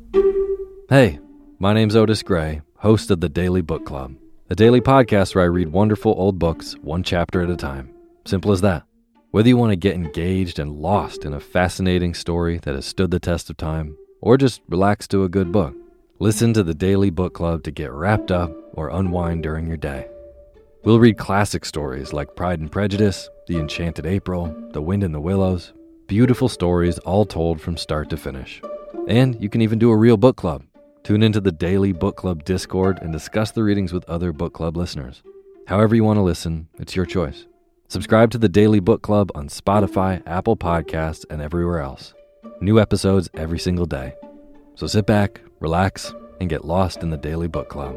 Hey, my name's Otis Gray, host of the Daily Book Club, a daily podcast where I read wonderful old books one chapter at a time. Simple as that. Whether you want to get engaged and lost in a fascinating story that has stood the test of time, or just relax to a good book, listen to the Daily Book Club to get wrapped up or unwind during your day. We'll read classic stories like Pride and Prejudice, The Enchanted April, The Wind in the Willows, beautiful stories all told from start to finish. And you can even do a real book club. Tune into the Daily Book Club Discord and discuss the readings with other book club listeners. However you want to listen, it's your choice. Subscribe to the Daily Book Club on Spotify, Apple Podcasts, and everywhere else. New episodes every single day. So sit back, relax, and get lost in the Daily Book Club.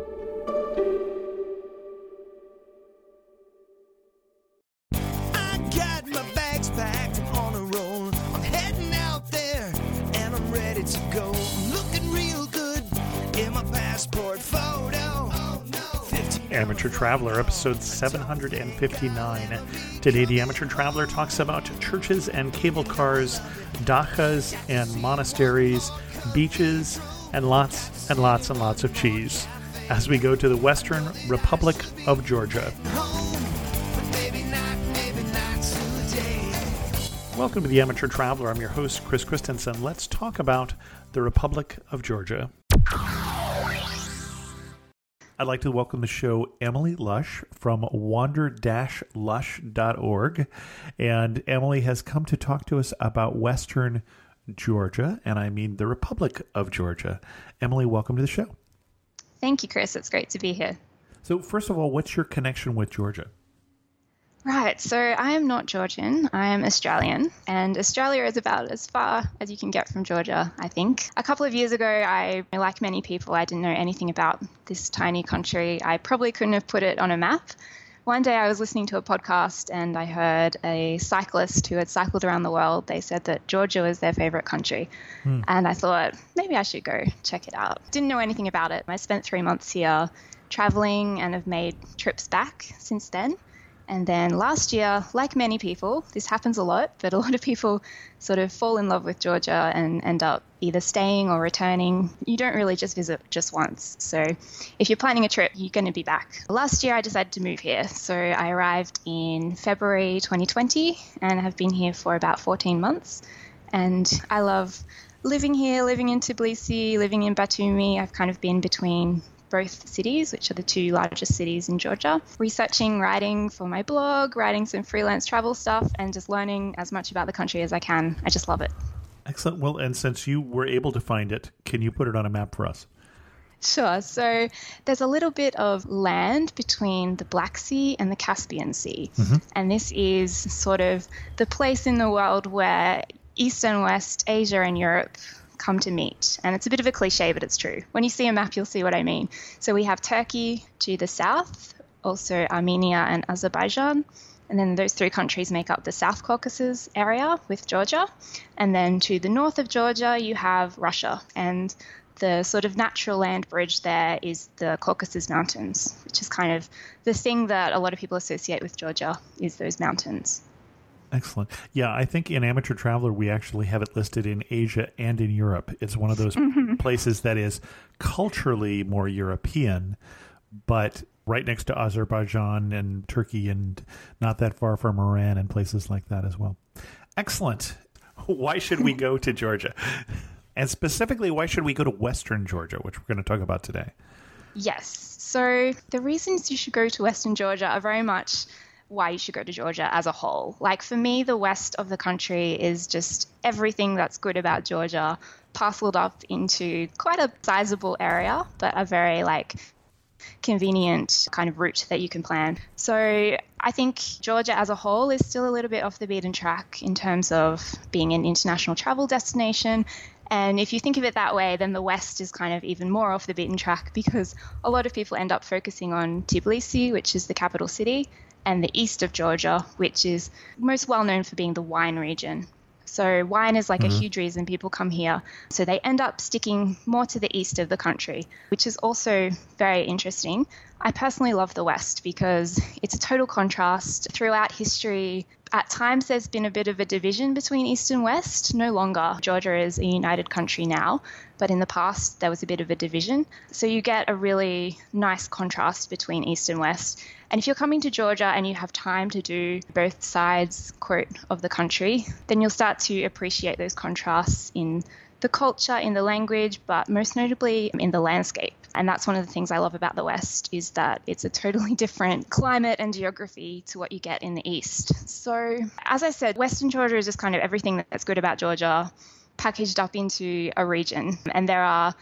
I got my bags packed on a roll. I'm heading out there and I'm ready to go. I'm looking real good in my passport photo. Oh, no. Amateur Traveler, episode 759. Today, the Amateur Traveler talks about churches and cable cars, dachas and monasteries, beaches, and lots and lots and lots of cheese as we go to the Western Republic of Georgia. Maybe not today. Welcome to the Amateur Traveler. I'm your host, Chris Christensen. Let's talk about the Republic of Georgia. I'd like to welcome to the show Emily Lush from wander-lush.org. And Emily has come to talk to us about Western Georgia, and I mean the Republic of Georgia. Emily, welcome to the show. Thank you, Chris. It's great to be here. So first of all, what's your connection with Georgia? Right, so I am not Georgian, I am Australian, and Australia is about as far as you can get from Georgia, I think. A couple of years ago, like many people, I didn't know anything about this tiny country. I probably couldn't have put it on a map. One day I was listening to a podcast and I heard a cyclist who had cycled around the world. They said that Georgia was their favorite country. And I thought, maybe I should go check it out. Didn't know anything about it. I spent 3 months here traveling and have made trips back since then. And then last year, like many people, this happens a lot, but a lot of people sort of fall in love with Georgia and end up either staying or returning. You don't really just visit just once. So if you're planning a trip, you're going to be back. Last year, I decided to move here. So I arrived in February 2020 and have been here for about 14 months. And I love living here, living in Tbilisi, living in Batumi. I've kind of been between both cities, which are the two largest cities in Georgia, researching, writing for my blog, writing some freelance travel stuff, and just learning as much about the country as I can. I just love it. Excellent. Well, and since you were able to find it, can you put it on a map for us? Sure. So there's a little bit of land between the Black Sea and the Caspian Sea. And this is sort of the place in the world where East and West, Asia and Europe come to meet. And it's a bit of a cliche, but it's true. When you see a map, you'll see what I mean. So we have Turkey to the south, also Armenia and Azerbaijan. And then those three countries make up the South Caucasus area with Georgia. And then to the north of Georgia, you have Russia. And the sort of natural land bridge there is the Caucasus Mountains, which is kind of the thing that a lot of people associate with Georgia is those mountains. Excellent. Yeah, I think in Amateur Traveler, we actually have it listed in Asia and in Europe. It's one of those places that is culturally more European, but right next to Azerbaijan and Turkey and not that far from Iran and places like that as well. Excellent. Why should we go to Georgia? And specifically, why should we go to Western Georgia, which we're going to talk about today? Yes. So the reasons you should go to Western Georgia are very much why you should go to Georgia as a whole. Like for me, the west of the country is just everything that's good about Georgia parceled up into quite a sizable area, but a very convenient kind of route that you can plan. So I think Georgia as a whole is still a little bit off the beaten track in terms of being an international travel destination. And if you think of it that way, then the West is kind of even more off the beaten track because a lot of people end up focusing on Tbilisi, which is the capital city, and the east of Georgia, which is most well known for being the wine region. So wine is a huge reason people come here. So they end up sticking more to the east of the country, which is also very interesting. I personally love the West because it's a total contrast. Throughout history, at times there's been a bit of a division between East and West. No longer. Georgia is a united country now, but in the past there was a bit of a division. So you get a really nice contrast between East and West. And if you're coming to Georgia and you have time to do both sides, quote, of the country, then you'll start to appreciate those contrasts in the culture, in the language, but most notably in the landscape. And that's one of the things I love about the West, is that it's a totally different climate and geography to what you get in the East. So, as I said, Western Georgia is just kind of everything that's good about Georgia packaged up into a region. And there are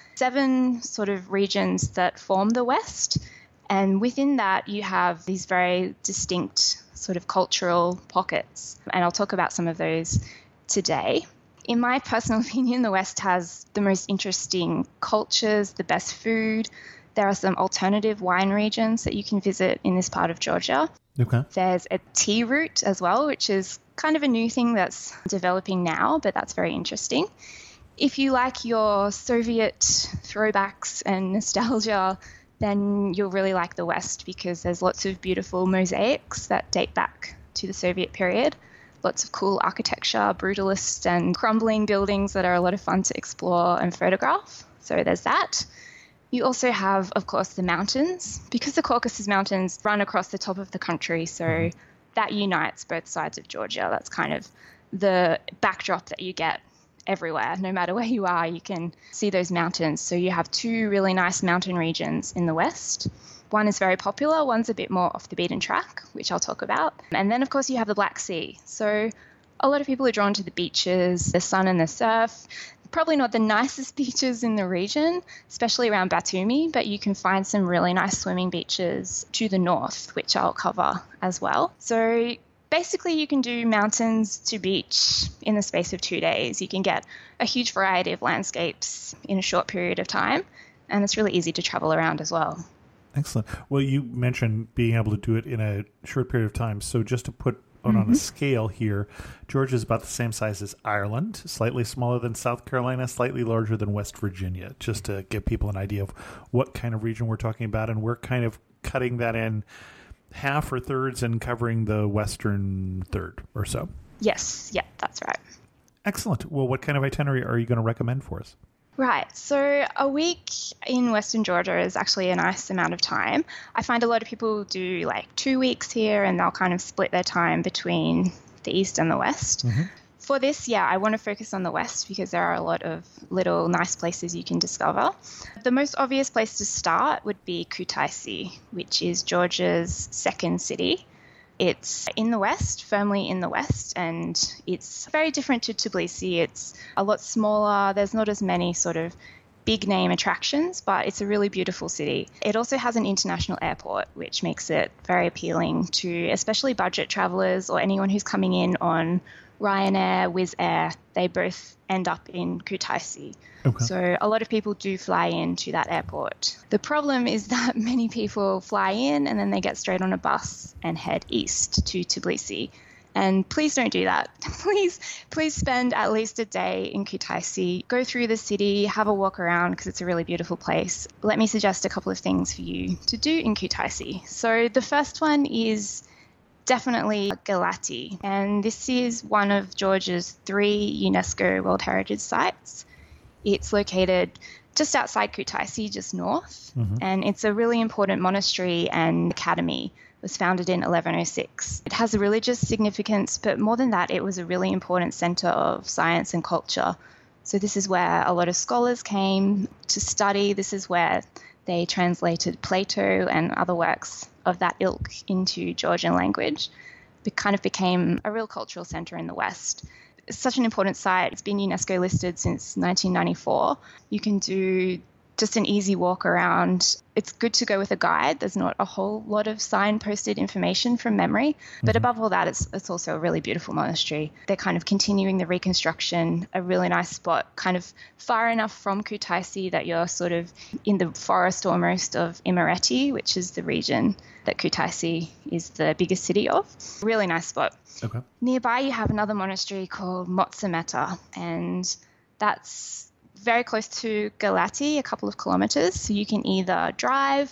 7 sort of regions that form the West. And within that, you have these very distinct sort of cultural pockets. And I'll talk about some of those today. In my personal opinion, the West has the most interesting cultures, the best food. There are some alternative wine regions that you can visit in this part of Georgia. Okay. There's a tea route as well, which is kind of a new thing that's developing now, but that's very interesting. If you like your Soviet throwbacks and nostalgia, then you'll really like the West because there's lots of beautiful mosaics that date back to the Soviet period. Lots of cool architecture, brutalist and crumbling buildings that are a lot of fun to explore and photograph. So there's that. You also have, of course, the mountains. Because the Caucasus Mountains run across the top of the country, so that unites both sides of Georgia. That's kind of the backdrop that you get everywhere. No matter where you are, you can see those mountains. So you have 2 really nice mountain regions in the West. One is very popular, one's a bit more off the beaten track, which I'll talk about. And then, of course, you have the Black Sea. So a lot of people are drawn to the beaches, the sun and the surf. Probably not the nicest beaches in the region, especially around Batumi, but you can find some really nice swimming beaches to the north, which I'll cover as well. So basically, you can do mountains to beach in the space of 2 days. You can get a huge variety of landscapes in a short period of time, and it's really easy to travel around as well. Excellent. Well, you mentioned being able to do it in a short period of time. So just to put on a scale here, Georgia is about the same size as Ireland, slightly smaller than South Carolina, slightly larger than West Virginia, just to give people an idea of what kind of region we're talking about. And we're kind of cutting that in half or thirds and covering the western third or so. Yes. Yeah, that's right. Excellent. Well, what kind of itinerary are you going to recommend for us? Right. So a week in Western Georgia is actually a nice amount of time. I find a lot of people do like 2 weeks here and they'll kind of split their time between the East and the West. For this, I want to focus on the West because there are a lot of little nice places you can discover. The most obvious place to start would be Kutaisi, which is Georgia's second city. It's in the west, firmly in the west, and it's very different to Tbilisi. It's a lot smaller. There's not as many sort of big name attractions, but it's a really beautiful city. It also has an international airport, which makes it very appealing to especially budget travelers or anyone who's coming in on Ryanair, Wizz Air. They both end up in Kutaisi. Okay. So a lot of people do fly into that airport. The problem is that many people fly in and then they get straight on a bus and head east to Tbilisi. And please don't do that. Please spend at least a day in Kutaisi. Go through the city, have a walk around because it's a really beautiful place. Let me suggest a couple of things for you to do in Kutaisi. So the first one is definitely Galati. And this is one of Georgia's 3 UNESCO World Heritage Sites. It's located just outside Kutaisi, just north. And it's a really important monastery and academy. It was founded in 1106. It has a religious significance, but more than that, it was a really important center of science and culture. So this is where a lot of scholars came to study. This is where they translated Plato and other works of that ilk into Georgian language. It kind of became a real cultural center in the West. It's such an important site. It's been UNESCO listed since 1994. You can do just an easy walk around. It's good to go with a guide. There's not a whole lot of signposted information from memory. But above all that, it's also a really beautiful monastery. They're kind of continuing the reconstruction, a really nice spot, kind of far enough from Kutaisi that you're sort of in the forest almost of Imereti, which is the region that Kutaisi is the biggest city of. Really nice spot. Okay. Nearby, you have another monastery called Motsameta, and that's very close to Galati, a couple of kilometers. So you can either drive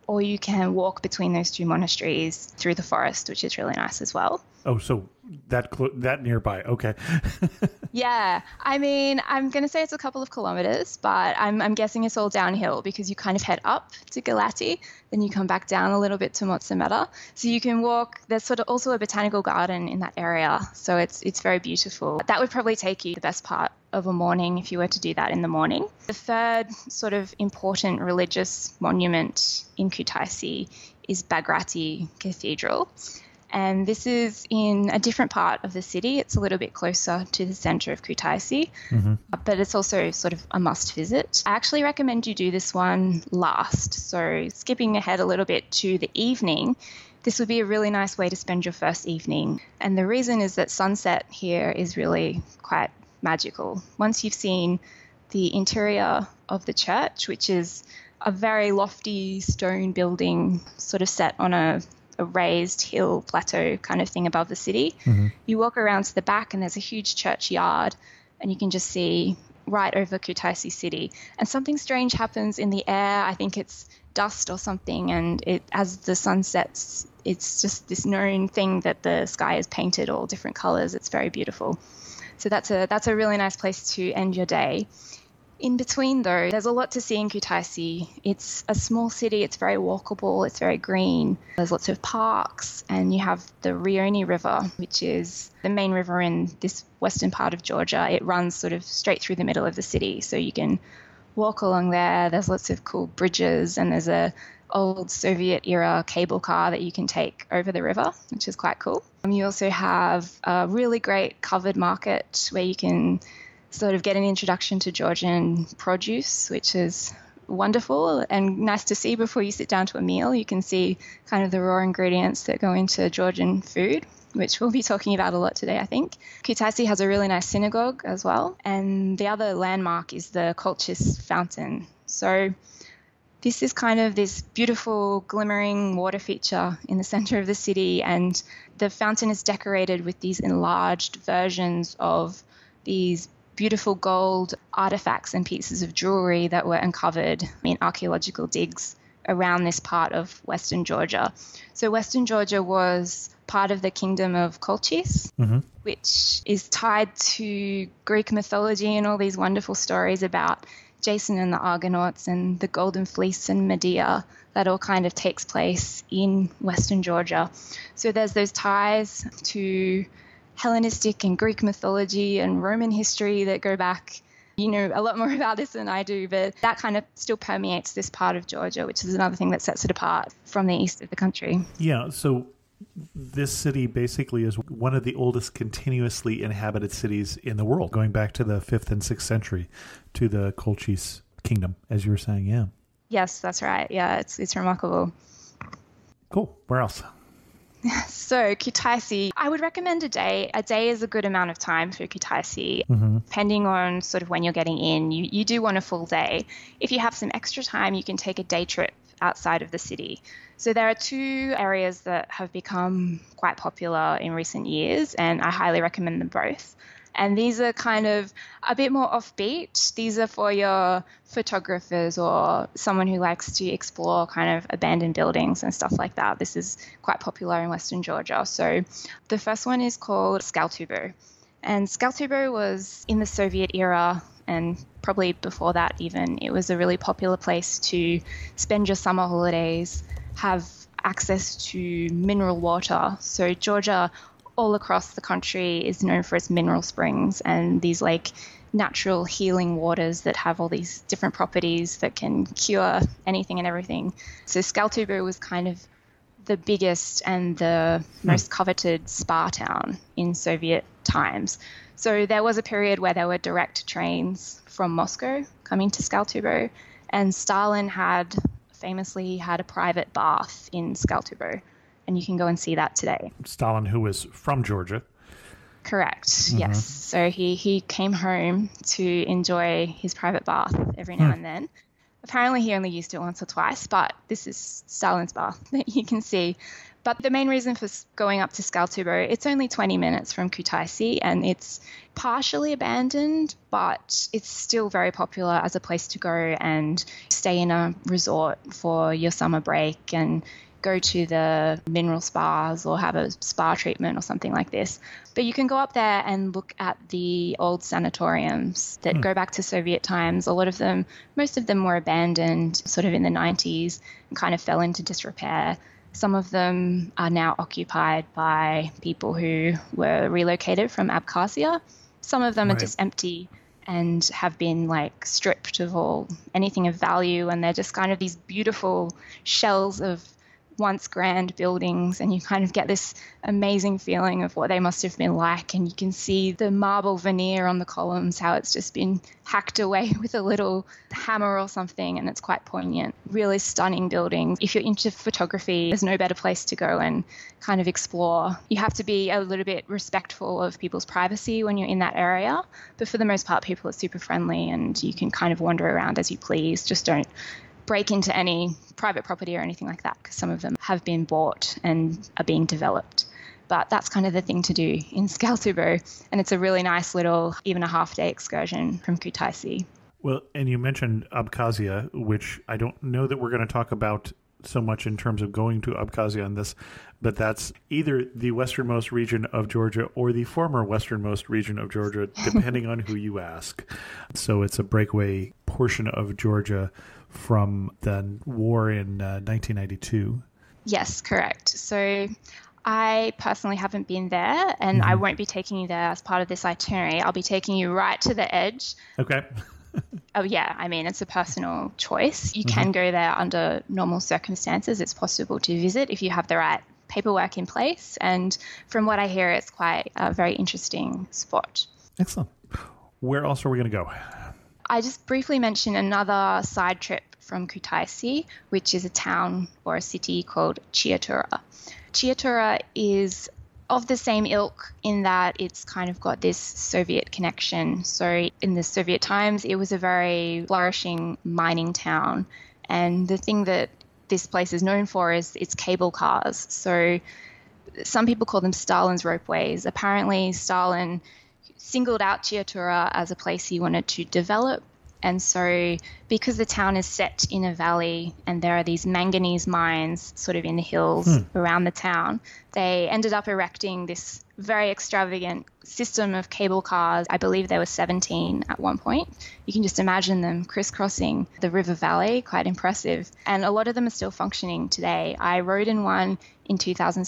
or you can walk between those two monasteries through the forest, which is really nice as well. Oh, so that nearby. Okay. Yeah, I mean, I'm going to say it's a couple of kilometers, but I'm guessing it's all downhill because you kind of head up to Galati, then you come back down a little bit to Mozameta. So you can walk. There's sort of also a botanical garden in that area, so it's very beautiful. That would probably take you the best part of a morning if you were to do that in the morning. The third sort of important religious monument in Kutaisi is Baghrati Cathedral. And this is in a different part of the city. It's a little bit closer to the center of Kutaisi, but it's also sort of a must visit. I actually recommend you do this one last. So skipping ahead a little bit to the evening, this would be a really nice way to spend your first evening. And the reason is that sunset here is really quite magical. Once you've seen the interior of the church, which is a very lofty stone building sort of set on a raised hill plateau kind of thing above the city. You walk around to the back and there's a huge churchyard and you can just see right over Kutaisi city. And something strange happens in the air. I think it's dust or something, and as the sun sets, it's just this known thing that the sky is painted all different colors. It's very beautiful. So that's a really nice place to end your day. In between, though, there's a lot to see in Kutaisi. It's a small city. It's very walkable. It's very green. There's lots of parks, and you have the Rioni River, which is the main river in this western part of Georgia. It runs sort of straight through the middle of the city, so you can walk along there. There's lots of cool bridges, and there's a old Soviet-era cable car that you can take over the river, which is quite cool. You also have a really great covered market where you can sort of get an introduction to Georgian produce, which is wonderful and nice to see before you sit down to a meal. You can see kind of the raw ingredients that go into Georgian food, which we'll be talking about a lot today, I think. Kutaisi has a really nice synagogue as well. And the other landmark is the Kolchis Fountain. So this is kind of this beautiful glimmering water feature in the center of the city. And the fountain is decorated with these enlarged versions of these beautiful gold artifacts and pieces of jewelry that were uncovered in archaeological digs around this part of Western Georgia. So Western Georgia was part of the kingdom of Kolchis, which is tied to Greek mythology and all these wonderful stories about Jason and the Argonauts and the Golden Fleece and Medea. That all kind of takes place in Western Georgia. So there's those ties to Hellenistic and Greek mythology and Roman history that go back. You know a lot more about this than I do, but that kind of still permeates this part of Georgia, which is another thing that sets it apart from the east of the country. Yeah, so this city basically is one of the oldest continuously inhabited cities in the world, going back to the 5th and 6th century to the Kolchis kingdom, as you were saying, yeah. Yes, that's right. Yeah, it's remarkable. Cool. Where else? So Kutaisi, I would recommend a day. A day is a good amount of time for Kutaisi. Depending on sort of when you're getting in, you do want a full day. If you have some extra time, you can take a day trip outside of the city. So there are two areas that have become quite popular in recent years, and I highly recommend them both. And these are kind of a bit more offbeat. These are for your photographers or someone who likes to explore kind of abandoned buildings and stuff like that. This is quite popular in Western Georgia. So the first one is called Skaltubo. And Skaltubo was in the Soviet era, and probably before that even. It was a really popular place to spend your summer holidays, have access to mineral water. So Georgia, all across the country, is known for its mineral springs and these like natural healing waters that have all these different properties that can cure anything and everything. So Skaltubo was kind of the biggest and the most coveted spa town in Soviet times. So there was a period where there were direct trains from Moscow coming to Skaltubo, and Stalin famously had a private bath in Skaltubo. And you can go and see that today. Stalin, who was from Georgia. Correct, yes. So he came home to enjoy his private bath every now and then. Apparently he only used it once or twice, but this is Stalin's bath that you can see. But the main reason for going up to Skaltubo, it's only 20 minutes from Kutaisi, and it's partially abandoned, but it's still very popular as a place to go and stay in a resort for your summer break and go to the mineral spas or have a spa treatment or something like this. But you can go up there and look at the old sanatoriums that go back to Soviet times. A lot of them, most of them were abandoned sort of in the 90s and kind of fell into disrepair. Some of them are now occupied by people who were relocated from Abkhazia. Some of them are just empty and have been like stripped of anything of value, and they're just kind of these beautiful shells of once grand buildings, and you kind of get this amazing feeling of what they must have been like, and you can see the marble veneer on the columns, how it's just been hacked away with a little hammer or something, and it's quite poignant. Really stunning buildings. If you're into photography, there's no better place to go and kind of explore. You have to be a little bit respectful of people's privacy when you're in that area, but for the most part people are super friendly and you can kind of wander around as you please. Just don't break into any private property or anything like that, because some of them have been bought and are being developed. But that's kind of the thing to do in Skaltubo, and it's a really nice little, even a half-day excursion from Kutaisi. Well, and you mentioned Abkhazia, which I don't know that we're going to talk about so much in terms of going to Abkhazia on this, but that's either the westernmost region of Georgia or the former westernmost region of Georgia, depending on who you ask. So it's a breakaway portion of Georgia from the war in 1992. Yes, correct. So I personally haven't been there, and I won't be taking you there as part of this itinerary. I'll be taking you right to the edge. Okay. Oh, yeah. I mean, it's a personal choice. You can go there under normal circumstances. It's possible to visit if you have the right paperwork in place. And from what I hear, it's quite a very interesting spot. Excellent. Where else are we going to go? I just briefly mentioned another side trip from Kutaisi, which is a town or a city called Chiatura. Chiatura is of the same ilk in that it's kind of got this Soviet connection. So in the Soviet times, it was a very flourishing mining town. And the thing that this place is known for is its cable cars. So some people call them Stalin's ropeways. Apparently, Stalin singled out Chiatura as a place he wanted to develop. And so because the town is set in a valley and there are these manganese mines sort of in the hills around the town, they ended up erecting this very extravagant system of cable cars. I believe there were 17 at one point. You can just imagine them crisscrossing the river valley, quite impressive. And a lot of them are still functioning today. I rode in one in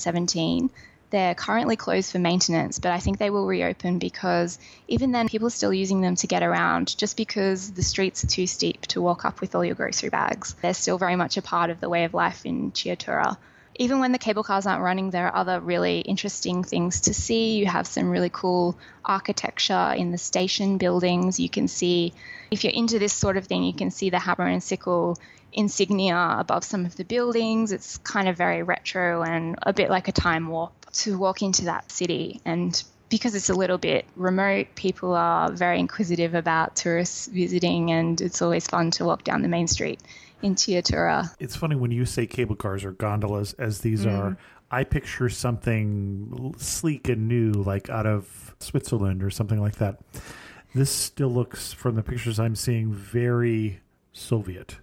2017. They're currently closed for maintenance, but I think they will reopen because even then people are still using them to get around just because the streets are too steep to walk up with all your grocery bags. They're still very much a part of the way of life in Chiatura. Even when the cable cars aren't running, there are other really interesting things to see. You have some really cool architecture in the station buildings. You can see, if you're into this sort of thing, you can see the hammer and sickle insignia above some of the buildings. It's kind of very retro and a bit like a time warp to walk into that city. And because it's a little bit remote, people are very inquisitive about tourists visiting, and it's always fun to walk down the main street in Chiatura. It's funny when you say cable cars or gondolas, as these are, I picture something sleek and new, like out of Switzerland or something like that. This still looks, from the pictures I'm seeing, very Soviet,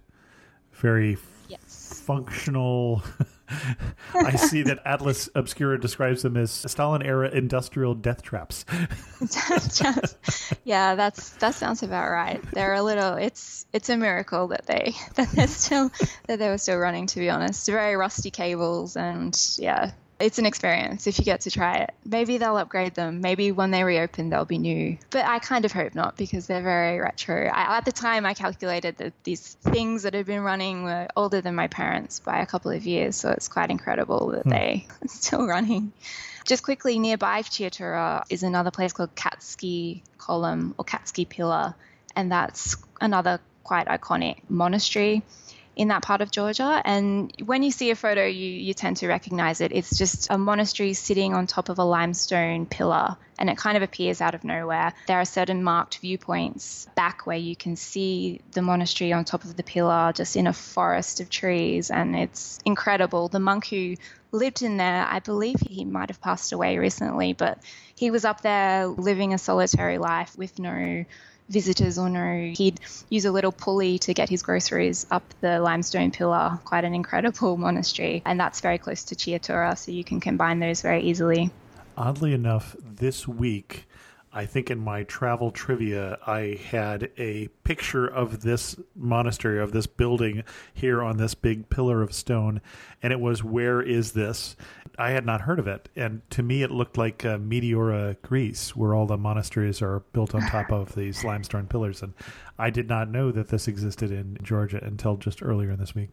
very functional. I see that Atlas Obscura describes them as Stalin-era industrial death traps. Yeah, that sounds about right. They're a little. It's a miracle that they were still running. To be honest, very rusty cables, and yeah, it's an experience if you get to try it. Maybe they'll upgrade them. Maybe when they reopen, they'll be new. But I kind of hope not, because they're very retro. At the time, I calculated that these things that had been running were older than my parents by a couple of years. So it's quite incredible that they are still running. Just quickly, nearby Chiatura is another place called Katsky Column or Katsky Pillar. And that's another quite iconic monastery. in that part of Georgia. And when you see a photo, you tend to recognize it. It's just a monastery sitting on top of a limestone pillar, and it kind of appears out of nowhere. There are certain marked viewpoints back where you can see the monastery on top of the pillar, just in a forest of trees, and it's incredible. The monk who lived in there, I believe he might have passed away recently, but he was up there living a solitary life with no visitors or no. He'd use a little pulley to get his groceries up the limestone pillar. Quite an incredible monastery, and that's very close to Chiatura, so you can combine those very easily. Oddly enough, this week, I think in my travel trivia, I had a picture of this monastery, of this building here on this big pillar of stone, and it was, where is this? I had not heard of it, and to me it looked like Meteora, Greece, where all the monasteries are built on top of these limestone pillars, and I did not know that this existed in Georgia until just earlier in this week.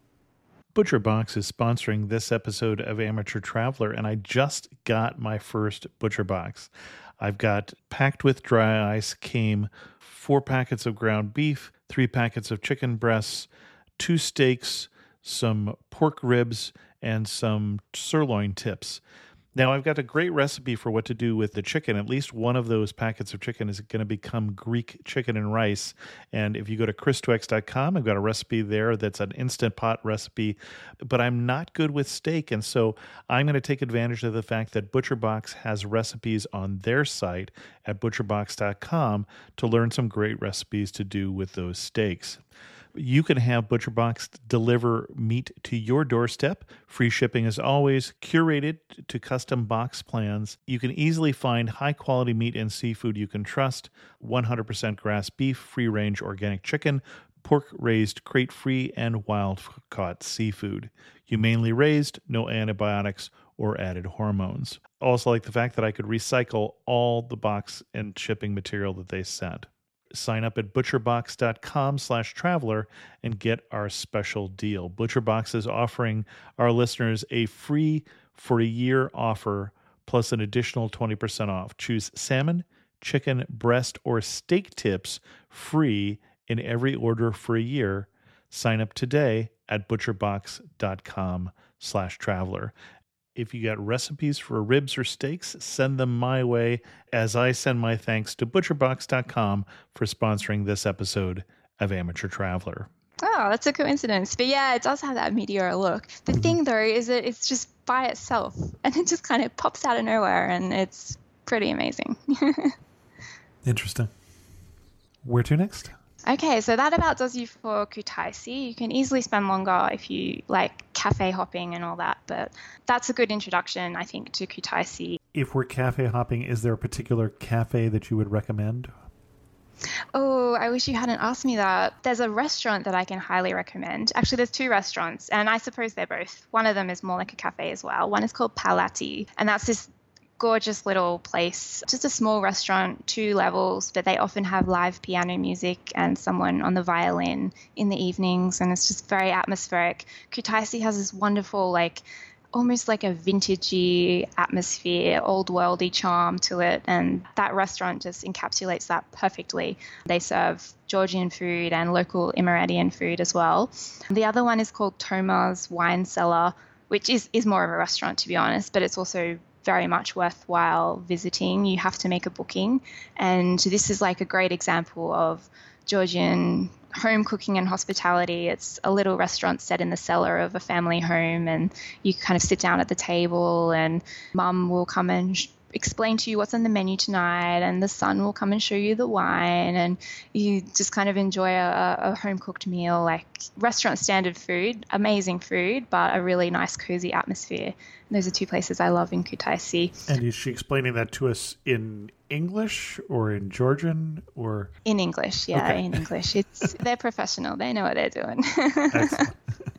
ButcherBox is sponsoring this episode of Amateur Traveler, and I just got my first ButcherBox. I've got, packed with dry ice, came 4 packets of ground beef, 3 packets of chicken breasts, 2 steaks, some pork ribs, and some sirloin tips. Now, I've got a great recipe for what to do with the chicken. At least one of those packets of chicken is going to become Greek chicken and rice. And if you go to chris2x.com, I've got a recipe there that's an Instant Pot recipe. But I'm not good with steak, and so I'm going to take advantage of the fact that ButcherBox has recipes on their site at butcherbox.com to learn some great recipes to do with those steaks. You can have ButcherBox deliver meat to your doorstep. Free shipping as always, curated to custom box plans. You can easily find high-quality meat and seafood you can trust. 100% grass beef, free-range organic chicken, pork-raised crate-free, and wild-caught seafood. Humanely raised, no antibiotics or added hormones. Also like the fact that I could recycle all the box and shipping material that they sent. Sign up at butcherbox.com/traveler and get our special deal. ButcherBox is offering our listeners a free for a year offer plus an additional 20% off. Choose salmon, chicken, breast, or steak tips free in every order for a year. Sign up today at butcherbox.com/traveler. If you got recipes for ribs or steaks, send them my way as I send my thanks to butcherbox.com for sponsoring this episode of Amateur Traveler. Oh, that's a coincidence. But yeah, it does have that Meteora look. The thing, though, is that it's just by itself, and it just kind of pops out of nowhere, and it's pretty amazing. Interesting. Where to next? Okay, so that about does you for Kutaisi. You can easily spend longer if you like cafe hopping and all that, but that's a good introduction, I think, to Kutaisi. If we're cafe hopping, is there a particular cafe that you would recommend? Oh, I wish you hadn't asked me that. There's a restaurant that I can highly recommend. Actually, there's 2 restaurants, and I suppose they're both. One of them is more like a cafe as well. One is called Palati, and that's this gorgeous little place, just a small restaurant, 2 levels, but they often have live piano music and someone on the violin in the evenings, and it's just very atmospheric. Kutaisi has this wonderful, almost like a vintagey atmosphere, old worldy charm to it, and that restaurant just encapsulates that perfectly. They serve Georgian food and local Emiratian food as well. The other one is called Toma's Wine Cellar, which is more of a restaurant, to be honest, but it's also very much worthwhile visiting. You have to make a booking, and this is like a great example of Georgian home cooking and hospitality. It's a little restaurant set in the cellar of a family home, and you kind of sit down at the table, and mum will come and explain to you what's on the menu tonight, and the son will come and show you the wine, and you just kind of enjoy a home-cooked meal, like restaurant standard food, amazing food, but a really nice cozy atmosphere. And those are 2 places I love in Kutaisi. And is she explaining that to us in English or in Georgian or? In English, yeah, okay. In English. They're professional. They know what they're doing. Excellent.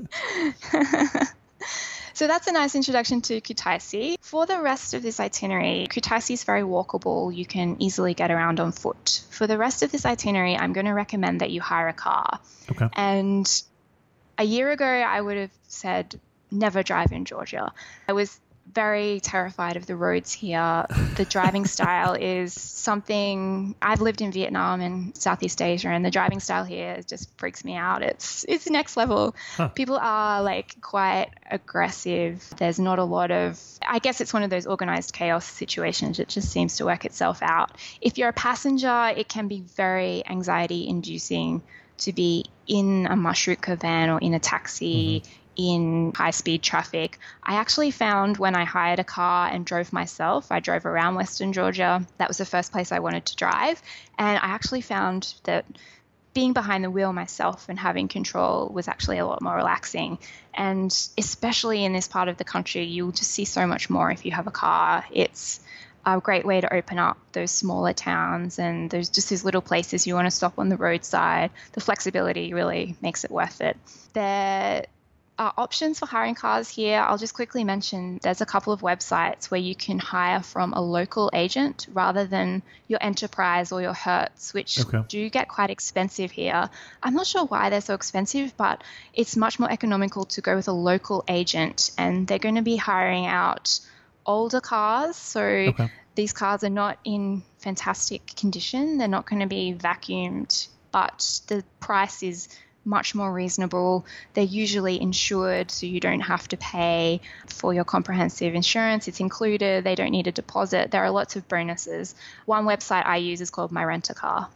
So that's a nice introduction to Kutaisi. For the rest of this itinerary, Kutaisi is very walkable. You can easily get around on foot. For the rest of this itinerary, I'm going to recommend that you hire a car. Okay. And a year ago, I would have said never drive in Georgia. I was very terrified of the roads here. The driving style is something. I've lived in Vietnam and Southeast Asia, and the driving style here just freaks me out. It's next level. People are like quite aggressive. There's not a lot of, I guess it's one of those organized chaos situations. It just seems to work itself out. If you're a passenger, it can be very anxiety inducing to be in a marshrutka van or in a taxi, in high-speed traffic. I actually found when I hired a car and drove myself, I drove around Western Georgia. That was the first place I wanted to drive. And I actually found that being behind the wheel myself and having control was actually a lot more relaxing. And especially in this part of the country, you'll just see so much more if you have a car. It's a great way to open up those smaller towns and there's just these little places you want to stop on the roadside. The flexibility really makes it worth it. There are options for hiring cars here. I'll just quickly mention there's a couple of websites where you can hire from a local agent rather than your Enterprise or your Hertz, which do get quite expensive here. I'm not sure why they're so expensive, but it's much more economical to go with a local agent, and they're going to be hiring out older cars. So these cars are not in fantastic condition. They're not going to be vacuumed, but the price is much more reasonable. They're usually insured, so you don't have to pay for your comprehensive insurance. It's included. They don't need a deposit. There are lots of bonuses. One website I use is called My Rent a Car,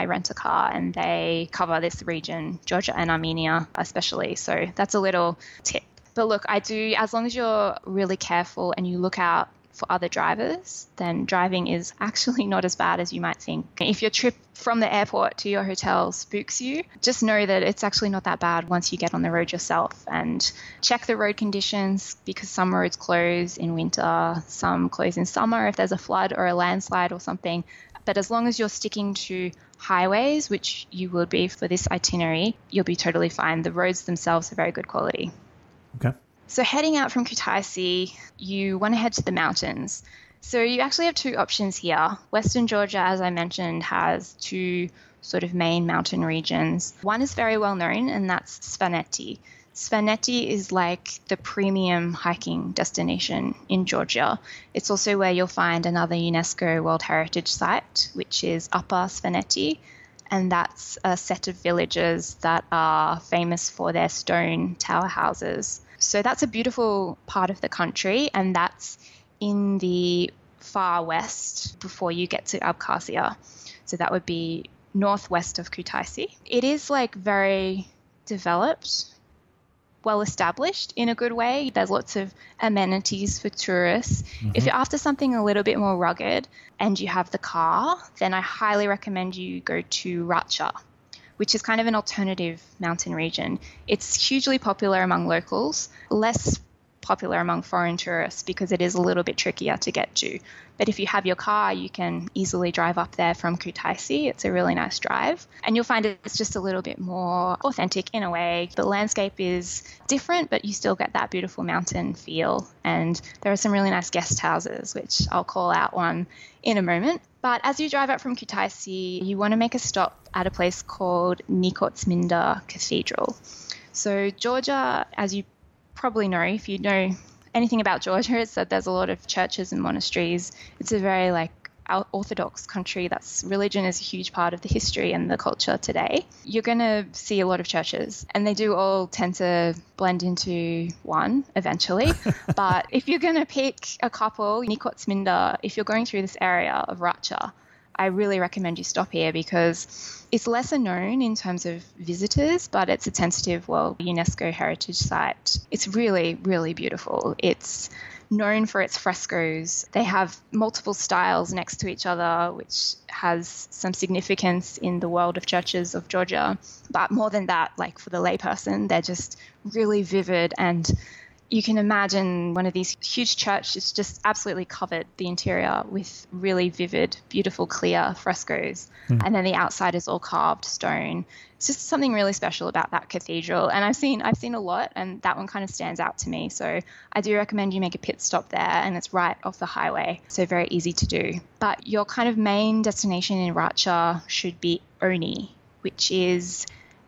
and they cover this region, Georgia and Armenia especially. So that's a little tip. But look, as long as you're really careful and you look out for other drivers, then driving is actually not as bad as you might think. If your trip from the airport to your hotel spooks you, just know that it's actually not that bad once you get on the road yourself. And check the road conditions, because some roads close in winter, some close in summer if there's a flood or a landslide or something. But as long as you're sticking to highways, which you will be for this itinerary, you'll be totally fine. The roads themselves are very good quality. Okay. So heading out from Kutaisi, you want to head to the mountains. So you actually have two options here. Western Georgia, as I mentioned, has two sort of main mountain regions. One is very well known, and that's Svaneti. Svaneti is like the premium hiking destination in Georgia. It's also where you'll find another UNESCO World Heritage Site, which is Upper Svaneti. And that's a set of villages that are famous for their stone tower houses. So that's a beautiful part of the country, and that's in the far west before you get to Abkhazia. So that would be northwest of Kutaisi. It is like very developed, well established in a good way. There's lots of amenities for tourists. If you're after something a little bit more rugged and you have the car, then I highly recommend you go to Racha, which is kind of an alternative mountain region. It's hugely popular among locals, less popular among foreign tourists because it is a little bit trickier to get to. But if you have your car, you can easily drive up there from Kutaisi. It's a really nice drive. And you'll find it's just a little bit more authentic in a way. The landscape is different, but you still get that beautiful mountain feel. And there are some really nice guest houses, which I'll call out one in a moment. But as you drive up from Kutaisi, you want to make a stop at a place called Nikotsminda Cathedral. So Georgia, as you probably know, if you know anything about Georgia, it's that there's a lot of churches and monasteries. It's a very Orthodox country. Religion is a huge part of the history and the culture today. You're going to see a lot of churches, and they do all tend to blend into one eventually. But if you're going to pick a couple, Nikotsminda, if you're going through this area of Racha, I really recommend you stop here because it's lesser known in terms of visitors, but it's a tentative World UNESCO Heritage Site. It's really, really beautiful. It's known for its frescoes. They have multiple styles next to each other, which has some significance in the world of churches of Georgia. But more than that, for the layperson, they're just really vivid, and you can imagine one of these huge churches just absolutely covered the interior with really vivid, beautiful, clear frescoes. And then the outside is all carved stone. It's just something really special about that cathedral. And I've seen a lot, and that one kind of stands out to me. So I do recommend you make a pit stop there, and it's right off the highway. So very easy to do. But your kind of main destination in Racha should be Oni, which is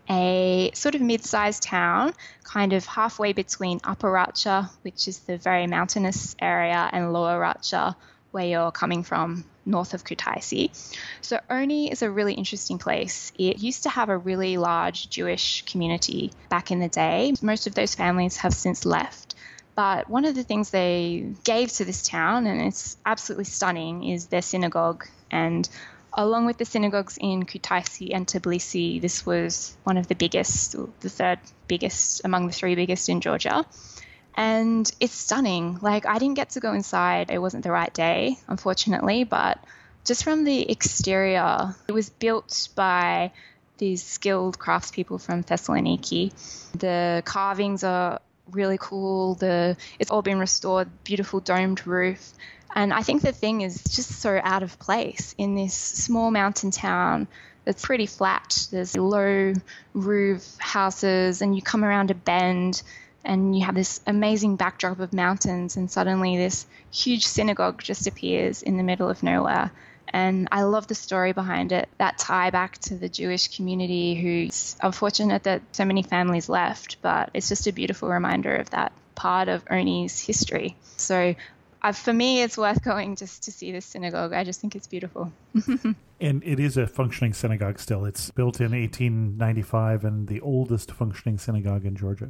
a sort of mid-sized town, kind of halfway between Upper Racha, which is the very mountainous area, and Lower Racha, where you're coming from, north of Kutaisi. So Oni is a really interesting place. It used to have a really large Jewish community back in the day. Most of those families have since left. But one of the things they gave to this town, and it's absolutely stunning, is their synagogue. And along with the synagogues in Kutaisi and Tbilisi, this was one of the biggest, the third biggest among the three biggest in Georgia. And it's stunning. Like, I didn't get to go inside. It wasn't the right day, unfortunately. But just from the exterior, it was built by these skilled craftspeople from Thessaloniki. The carvings are really cool. It's all been restored, beautiful domed roof. And I think the thing is just so out of place in this small mountain town that's pretty flat. There's low roof houses, and you come around a bend and you have this amazing backdrop of mountains, and suddenly this huge synagogue just appears in the middle of nowhere. And I love the story behind it, that tie back to the Jewish community, who's unfortunate that so many families left, but it's just a beautiful reminder of that part of Oni's history. So for me, it's worth going just to see this synagogue. I just think it's beautiful. And it is a functioning synagogue still. It's built in 1895 and the oldest functioning synagogue in Georgia.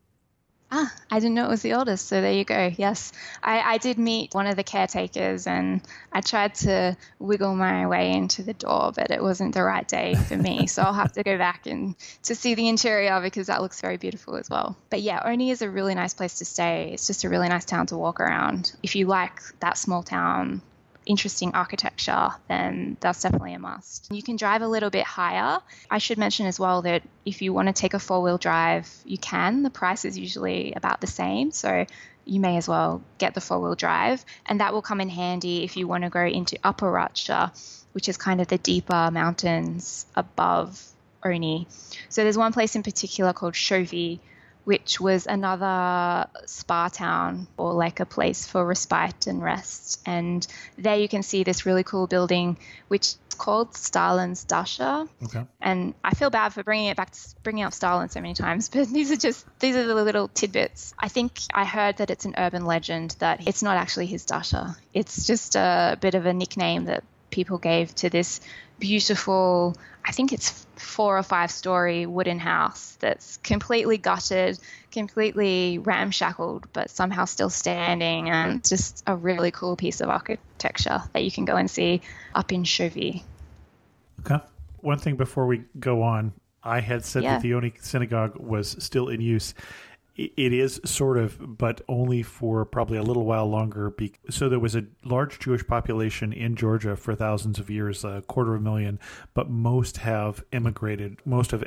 I didn't know it was the oldest, so there you go. Yes, I did meet one of the caretakers, and I tried to wiggle my way into the door, but it wasn't the right day for me. So I'll have to go back and to see the interior, because that looks very beautiful as well. But yeah, Oni is a really nice place to stay. It's just a really nice town to walk around. If you like that small town, interesting architecture, then that's definitely a must. You can drive a little bit higher. I should mention as well that if you want to take a four-wheel drive, you can. The price is usually about the same, so you may as well get the four-wheel drive, and that will come in handy if you want to go into Upper Racha, which is kind of the deeper mountains above Oni. So there's one place in particular called Shovi, which was another spa town, or like a place for respite and rest. And there you can see this really cool building, which is called Stalin's Dasha. Okay. And I feel bad for bringing up Stalin so many times, but these are the little tidbits. I think I heard that it's an urban legend that it's not actually his Dasha. It's just a bit of a nickname that people gave to this beautiful, I think it's 4 or 5 story wooden house that's completely gutted, completely ramshackled, but somehow still standing, and just a really cool piece of architecture that you can go and see up in Shovi. Okay. One thing before we go on, I had said that the Oni synagogue was still in use. It is sort of, but only for probably a little while longer. So there was a large Jewish population in Georgia for thousands of years, 250,000, but most have emigrated,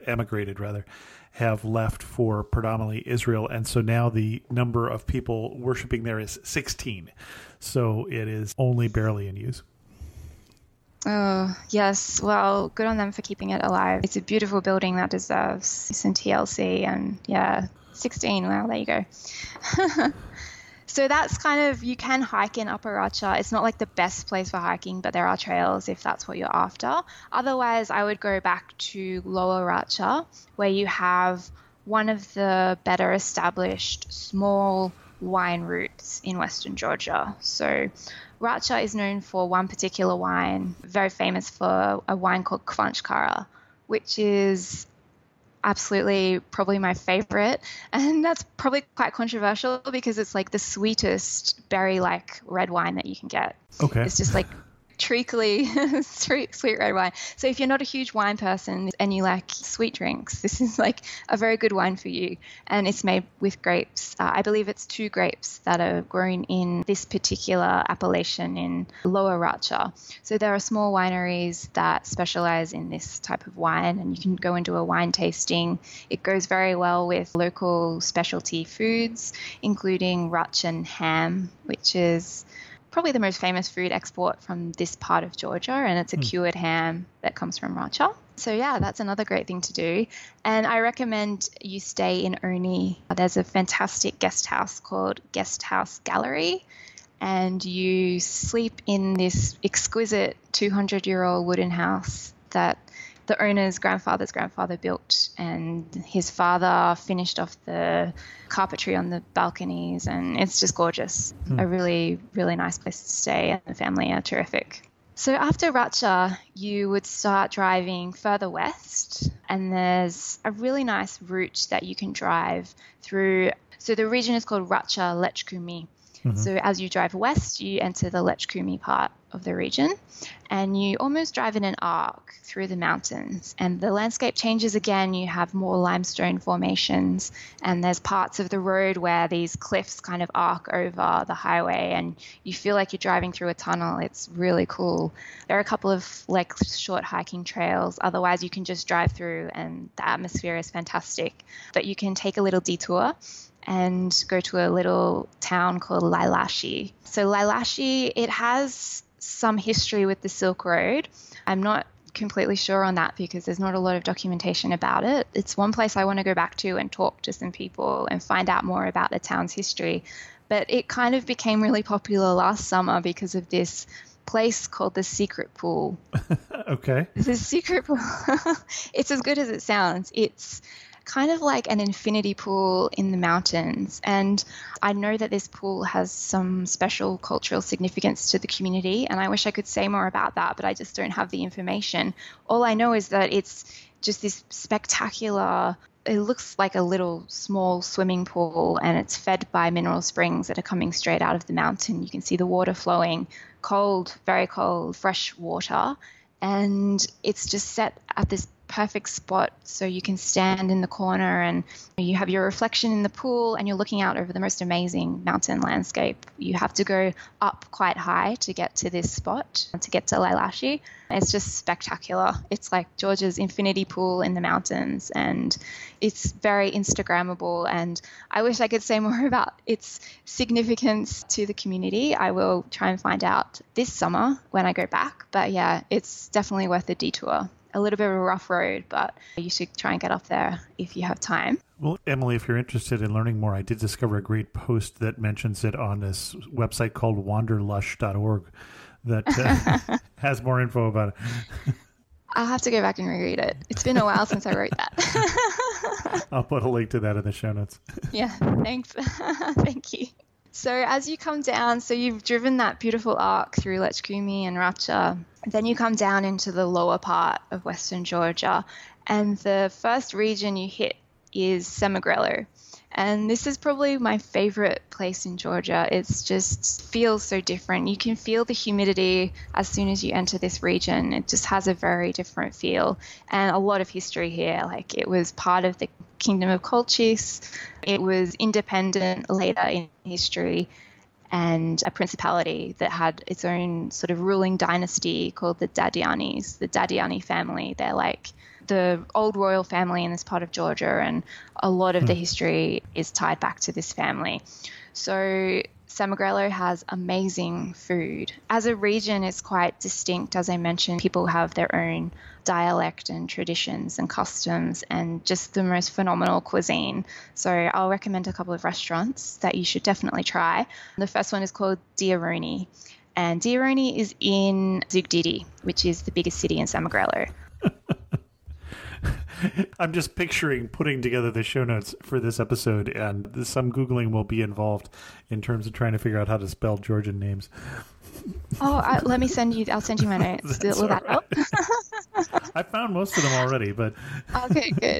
have left for predominantly Israel. And so now the number of people worshiping there is 16. So it is only barely in use. Oh, yes. Well, good on them for keeping it alive. It's a beautiful building that deserves some TLC, and 16. Wow, there you go. So that's kind of, you can hike in Upper Racha. It's not like the best place for hiking, but there are trails if that's what you're after. Otherwise, I would go back to Lower Racha, where you have one of the better established small wine routes in Western Georgia. So Racha is known for one particular wine, very famous for a wine called Kvanchkara, which is absolutely probably my favorite, and that's probably quite controversial because it's like the sweetest berry-like red wine that you can get. Okay. It's just like treacly sweet red wine. So if you're not a huge wine person and you like sweet drinks, this is like a very good wine for you. And it's made with grapes. I believe it's 2 grapes that are grown in this particular appellation in Lower Racha. So there are small wineries that specialize in this type of wine, and you can go and do a wine tasting. It goes very well with local specialty foods, including Rachan ham, which is probably the most famous food export from this part of Georgia, and it's a cured ham that comes from Racha. So yeah, that's another great thing to do. And I recommend you stay in Oni. There's a fantastic guest house called Guest House Gallery, and you sleep in this exquisite 200-year-old wooden house that the owner's grandfather's grandfather built, and his father finished off the carpentry on the balconies, and it's just gorgeous. A really, really nice place to stay, and the family are terrific. So after Ratcha, you would start driving further west, and there's a really nice route that you can drive through. So the region is called Ratcha Lechkumi. So as you drive west, you enter the Lechkumi part of the region, and you almost drive in an arc through the mountains, and the landscape changes again. You have more limestone formations, and there's parts of the road where these cliffs kind of arc over the highway, and you feel like you're driving through a tunnel. It's really cool. There are a couple of like short hiking trails. Otherwise, you can just drive through, and the atmosphere is fantastic. But you can take a little detour and go to a little town called Lailashi. So Lailashi, it has some history with the Silk Road. I'm not completely sure on that because there's not a lot of documentation about it. It's one place I want to go back to and talk to some people and find out more about the town's history. But it kind of became really popular last summer because of this place called the Secret Pool. Okay. The Secret Pool. It's as good as it sounds. It's kind of like an infinity pool in the mountains. And I know that this pool has some special cultural significance to the community, and I wish I could say more about that, but I just don't have the information. All I know is that it's just this spectacular, it looks like a little small swimming pool, and it's fed by mineral springs that are coming straight out of the mountain. You can see the water flowing, cold, very cold, fresh water. And it's just set at this perfect spot so you can stand in the corner and you have your reflection in the pool and you're looking out over the most amazing mountain landscape. You have to go up quite high to get to this spot, to get to Lailashi. It's just spectacular. It's like Georgia's infinity pool in the mountains, and it's very Instagrammable, and I wish I could say more about its significance to the community. I will try and find out this summer when I go back, but yeah, it's definitely worth a detour. A little bit of a rough road, but you should try and get up there if you have time. Well, Emily, if you're interested in learning more, I did discover a great post that mentions it on this website called wanderlush.org that has more info about it. I'll have to go back and reread it. It's been a while since I wrote that. I'll put a link to that in the show notes. Yeah, thanks. Thank you. So as you come down, so you've driven that beautiful arc through Lechkumi and Ratcha, then you come down into the lower part of Western Georgia, and the first region you hit is Semegrelo. And this is probably my favorite place in Georgia. It's just feels so different. You can feel the humidity as soon as you enter this region. It just has a very different feel and a lot of history here. Like, it was part of the Kingdom of Colchis. It was independent later in history, and a principality that had its own sort of ruling dynasty called the Dadianis, the Dadiani family. They're like the old royal family in this part of Georgia, and a lot of the history is tied back to this family. So Semegrelo has amazing food. As a region, it's quite distinct. As I mentioned, people have their own dialect and traditions and customs and just the most phenomenal cuisine. So I'll recommend a couple of restaurants that you should definitely try. The first one is called Diaroni, and Diaroni is in Zugdidi, which is the biggest city in Semegrelo. I'm just picturing putting together the show notes for this episode, and some Googling will be involved in terms of trying to figure out how to spell Georgian names. Oh, I'll send you my notes. Will that help? I found most of them already, but... Okay, good.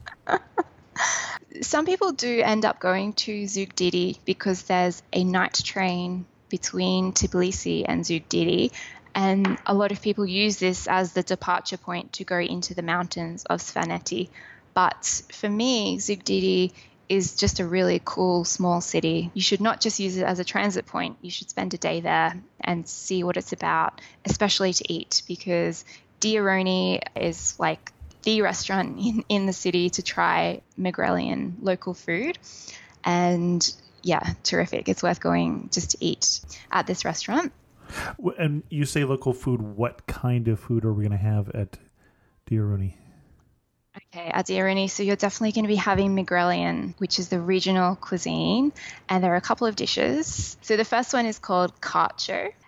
Some people do end up going to Zugdidi because there's a night train between Tbilisi and Zugdidi, and a lot of people use this as the departure point to go into the mountains of Svaneti. But for me, Zugdidi is just a really cool small city. You should not just use it as a transit point. You should spend a day there and see what it's about, especially to eat, because Diaroni is like the restaurant in the city to try Megrelian local food. And yeah, terrific. It's worth going just to eat at this restaurant. And you say local food, what kind of food are we going to have at Diaroni? Okay, at Diaroni, so you're definitely going to be having Megrelian, which is the regional cuisine, and there are a couple of dishes. So the first one is called Karcho,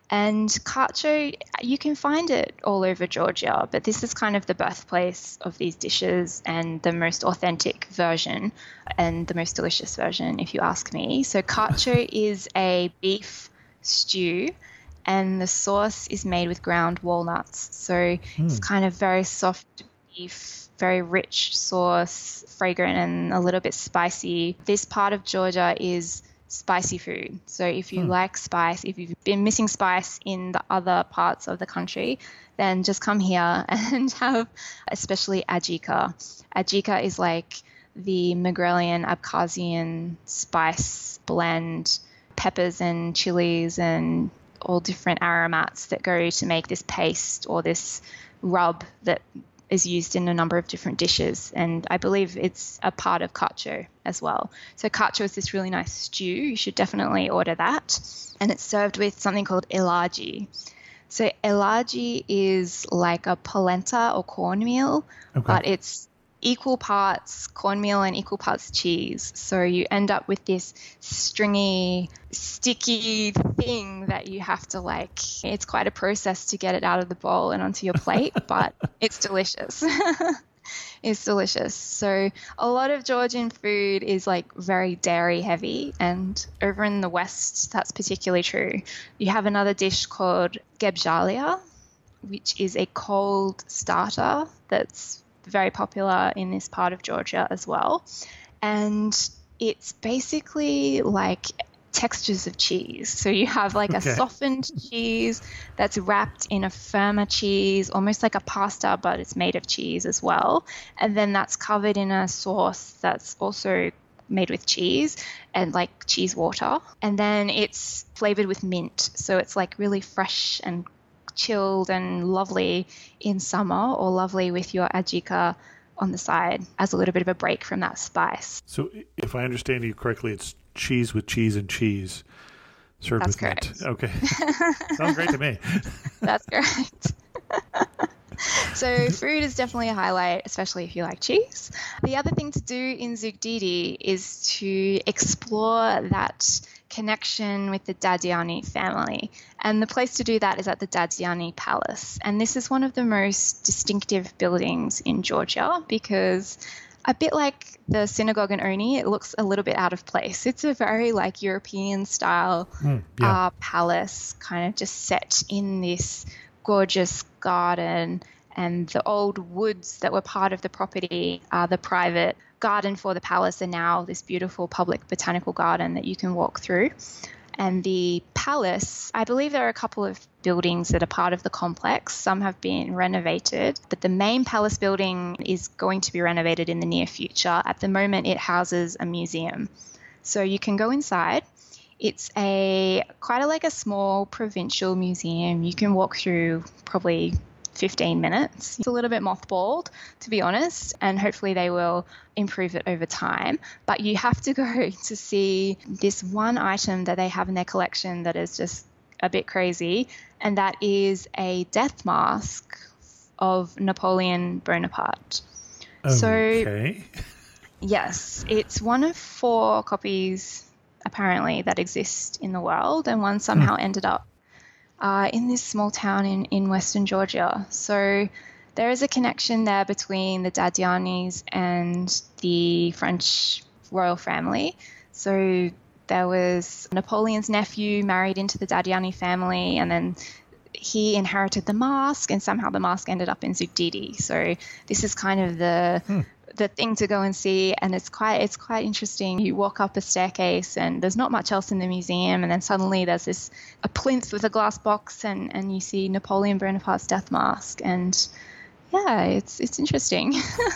And kharcho, you can find it all over Georgia, but this is kind of the birthplace of these dishes and the most authentic version and the most delicious version, if you ask me. So kharcho is a beef stew, and the sauce is made with ground walnuts. So it's kind of very soft beef, very rich sauce, fragrant and a little bit spicy. This part of Georgia is spicy food. So if you like spice, if you've been missing spice in the other parts of the country, then just come here and have especially adjika. Adjika is like the Megrelian Abkhazian spice blend, peppers and chilies and all different aromats that go to make this paste or this rub that is used in a number of different dishes, and I believe it's a part of kharcho as well. So kharcho is this really nice stew. You should definitely order that, and it's served with something called elaji. So elaji is like a polenta or cornmeal, but it's equal parts cornmeal and equal parts cheese. So you end up with this stringy, sticky thing that you have to it's quite a process to get it out of the bowl and onto your plate, but it's delicious. It's delicious. So a lot of Georgian food is very dairy heavy, and over in the West, that's particularly true. You have another dish called gebjalia, which is a cold starter that's very popular in this part of Georgia as well. And it's basically like textures of cheese. So you have a softened cheese that's wrapped in a firmer cheese, almost like a pasta, but it's made of cheese as well. And then that's covered in a sauce that's also made with cheese and cheese water. And then it's flavored with mint. So it's really fresh and chilled and lovely in summer, or lovely with your adjika on the side as a little bit of a break from that spice. So if I understand you correctly, it's cheese with cheese and cheese served That's with correct. mint. Okay. Sounds great to me. That's correct. So food is definitely a highlight, especially if you like cheese. The other thing to do in Zugdidi is to explore that connection with the Dadiani family. And the place to do that is at the Dadiani Palace. And this is one of the most distinctive buildings in Georgia because, a bit like the synagogue in Oni, it looks a little bit out of place. It's a very European style palace, kind of just set in this gorgeous garden, and the old woods that were part of the property are the private garden for the palace, and now this beautiful public botanical garden that you can walk through. And the palace, I believe there are a couple of buildings that are part of the complex. Some have been renovated, but the main palace building is going to be renovated in the near future. At the moment, it houses a museum. So you can go inside. It's quite a small provincial museum. You can walk through probably 15 minutes. It's a little bit mothballed, to be honest, and hopefully they will improve it over time. But you have to go to see this one item that they have in their collection that is just a bit crazy, and that is a death mask of Napoleon Bonaparte. Okay. So, yes, it's one of 4 copies apparently that exist in the world, and one somehow ended up in this small town in Western Georgia. So there is a connection there between the Dadianis and the French royal family. So there was Napoleon's nephew married into the Dadiani family, and then he inherited the mask, and somehow the mask ended up in Zugdidi. So this is kind of the thing to go and see, and it's quite interesting. You walk up a staircase and there's not much else in the museum, and then suddenly there's a plinth with a glass box, and you see Napoleon Bonaparte's death mask, and yeah, it's interesting.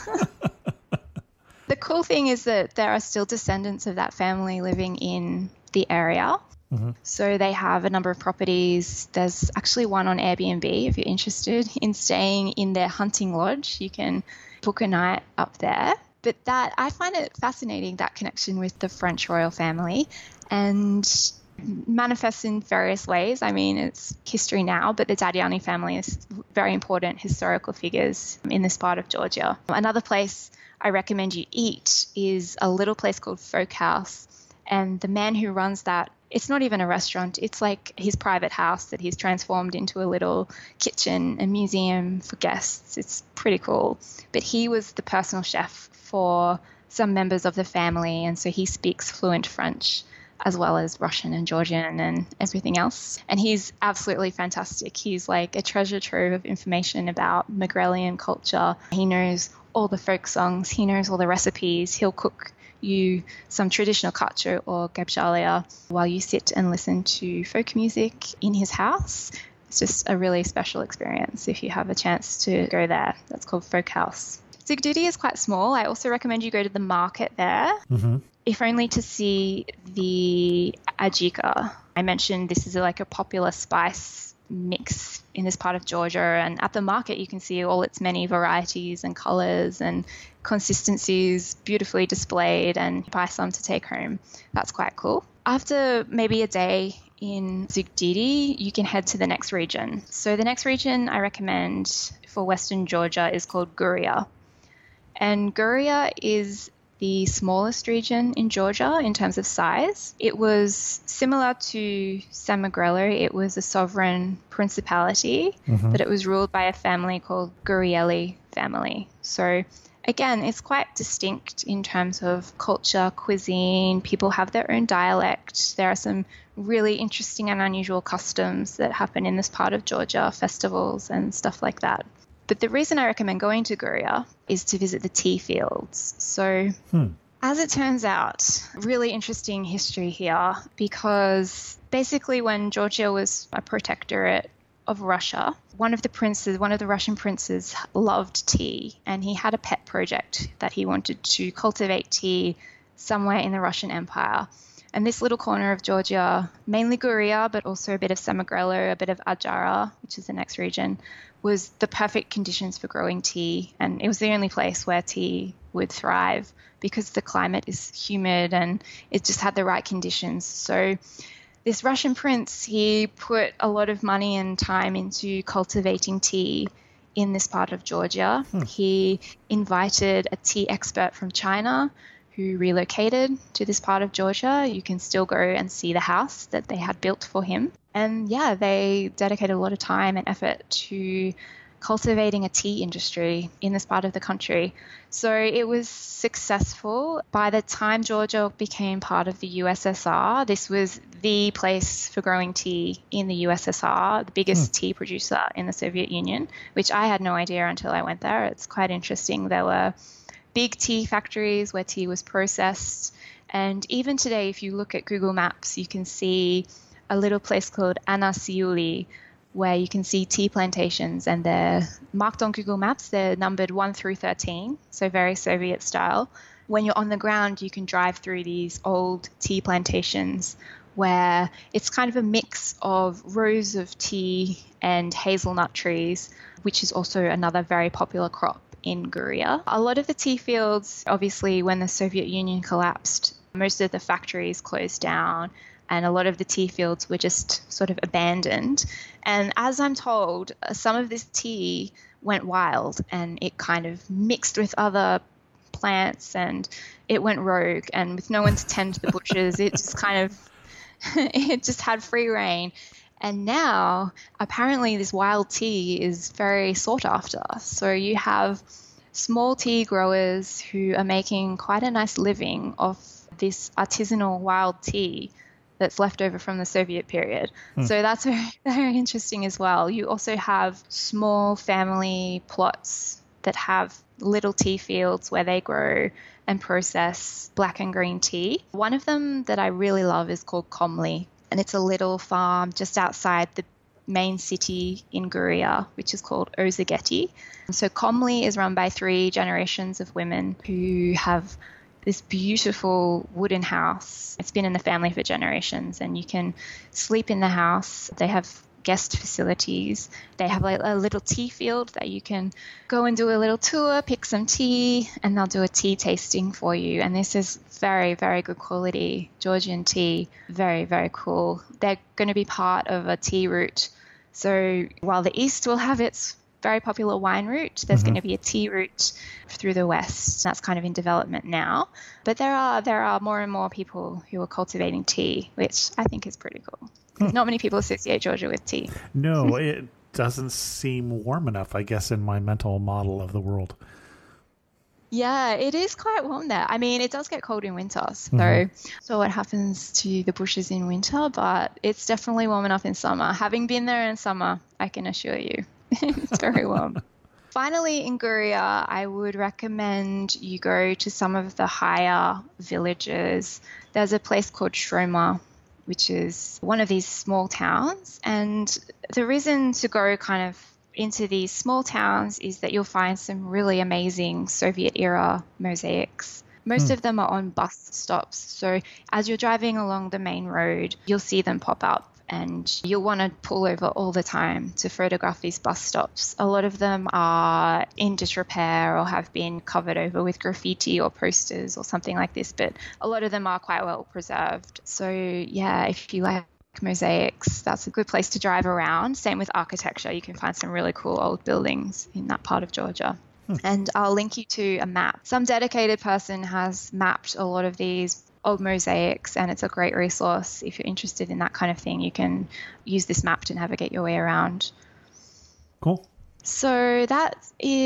The cool thing is that there are still descendants of that family living in the area. So they have a number of properties. There's actually one on Airbnb. If you're interested in staying in their hunting lodge, you can book a night up there. But I find it fascinating, that connection with the French royal family, and manifests in various ways. I mean, it's history now, but the Dadiani family is very important historical figures in this part of Georgia. Another place I recommend you eat is a little place called Folk House. And the man who runs that It's not even a restaurant. It's like his private house that he's transformed into a little kitchen, a museum for guests. It's pretty cool. But he was the personal chef for some members of the family, and so he speaks fluent French as well as Russian and Georgian and everything else. And he's absolutely fantastic. He's like a treasure trove of information about Megrelian culture. He knows all the folk songs. He knows all the recipes. He'll cook you some traditional kacho or gebjalia while you sit and listen to folk music in his house. It's just a really special experience if you have a chance to go there. That's called Folk House. Zugdidi is quite small. I also recommend you go to the market there, if only to see the ajika. I mentioned this is like a popular spice mix in this part of Georgia, and at the market you can see all its many varieties and colors and consistencies beautifully displayed, and buy some to take home. That's quite cool. After maybe a day in Zugdidi, you can head to the next region. So the next region I recommend for Western Georgia is called Guria. And Guria is the smallest region in Georgia in terms of size. It was similar to San Miguelo. It was a sovereign principality, but it was ruled by a family called Gurieli family. So again, it's quite distinct in terms of culture, cuisine. People have their own dialect. There are some really interesting and unusual customs that happen in this part of Georgia, festivals and stuff like that. But the reason I recommend going to Guria is to visit the tea fields. So as it turns out, really interesting history here, because basically when Georgia was a protectorate of Russia, one of the Russian princes loved tea, and he had a pet project that he wanted to cultivate tea somewhere in the Russian Empire. And this little corner of Georgia, mainly Guria, but also a bit of San Miguelo, a bit of Adjara, which is the next region, was the perfect conditions for growing tea. And it was the only place where tea would thrive because the climate is humid and it just had the right conditions. So this Russian prince, he put a lot of money and time into cultivating tea in this part of Georgia. He invited a tea expert from China who relocated to this part of Georgia. You can still go and see the house that they had built for him. And yeah, they dedicated a lot of time and effort to cultivating a tea industry in this part of the country. So it was successful. By the time Georgia became part of the USSR, this was the place for growing tea in the USSR, the biggest tea producer in the Soviet Union, which I had no idea until I went there. It's quite interesting. There were big tea factories where tea was processed. And even today, if you look at Google Maps, you can see a little place called Anasiuli, where you can see tea plantations, and they're marked on Google Maps. They're numbered 1 through 13, so very Soviet style. When you're on the ground, you can drive through these old tea plantations where it's kind of a mix of rows of tea and hazelnut trees, which is also another very popular crop in Guria. A lot of the tea fields, obviously, when the Soviet Union collapsed, most of the factories closed down and a lot of the tea fields were just sort of abandoned. And as I'm told, some of this tea went wild and it kind of mixed with other plants and it went rogue, and with no one to tend to the bushes, it just kind of, it just had free reign. And now, apparently, this wild tea is very sought after. So you have small tea growers who are making quite a nice living off this artisanal wild tea that's left over from the Soviet period. So that's very, very interesting as well. You also have small family plots that have little tea fields where they grow and process black and green tea. One of them that I really love is called Komli, and it's a little farm just outside the main city in Guria, which is called Ozageti. So Komli is run by 3 generations of women who have this beautiful wooden house. It's been in the family for generations, and you can sleep in the house. They have guest facilities. They have like a little tea field that you can go and do a little tour, pick some tea, and they'll do a tea tasting for you. And this is very, very good quality Georgian tea. Very, very cool. They're going to be part of a tea route. So while the East will have its very popular wine route. There's going to be a tea route through the west. That's kind of in development now. But there are more and more people who are cultivating tea, which I think is pretty cool. Not many people associate Georgia with tea. No, it doesn't seem warm enough, I guess, in my mental model of the world. Yeah, it is quite warm there. I mean, it does get cold in winter, so what happens to the bushes in winter, but it's definitely warm enough in summer. Having been there in summer, I can assure you, it's very warm. Finally, in Gurria, I would recommend you go to some of the higher villages. There's a place called Shroma, which is one of these small towns, and the reason to go kind of into these small towns is that you'll find some really amazing Soviet-era mosaics. Most of them are on bus stops. So as you're driving along the main road, you'll see them pop up and you'll want to pull over all the time to photograph these bus stops. A lot of them are in disrepair or have been covered over with graffiti or posters or something like this, but a lot of them are quite well preserved. So yeah, if you like mosaics, that's a good place to drive around. Same with architecture. You can find some really cool old buildings in that part of Georgia. And I'll link you to a map. Some dedicated person has mapped a lot of these old mosaics, and it's a great resource. If you're interested in that kind of thing, you can use this map to navigate your way around. Cool. So that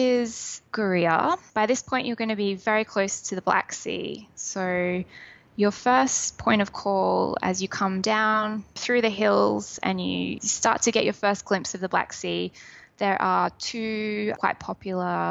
is Gurria. By this point, you're going to be very close to the Black Sea. So your first point of call as you come down through the hills and you start to get your first glimpse of the Black Sea, there are two quite popular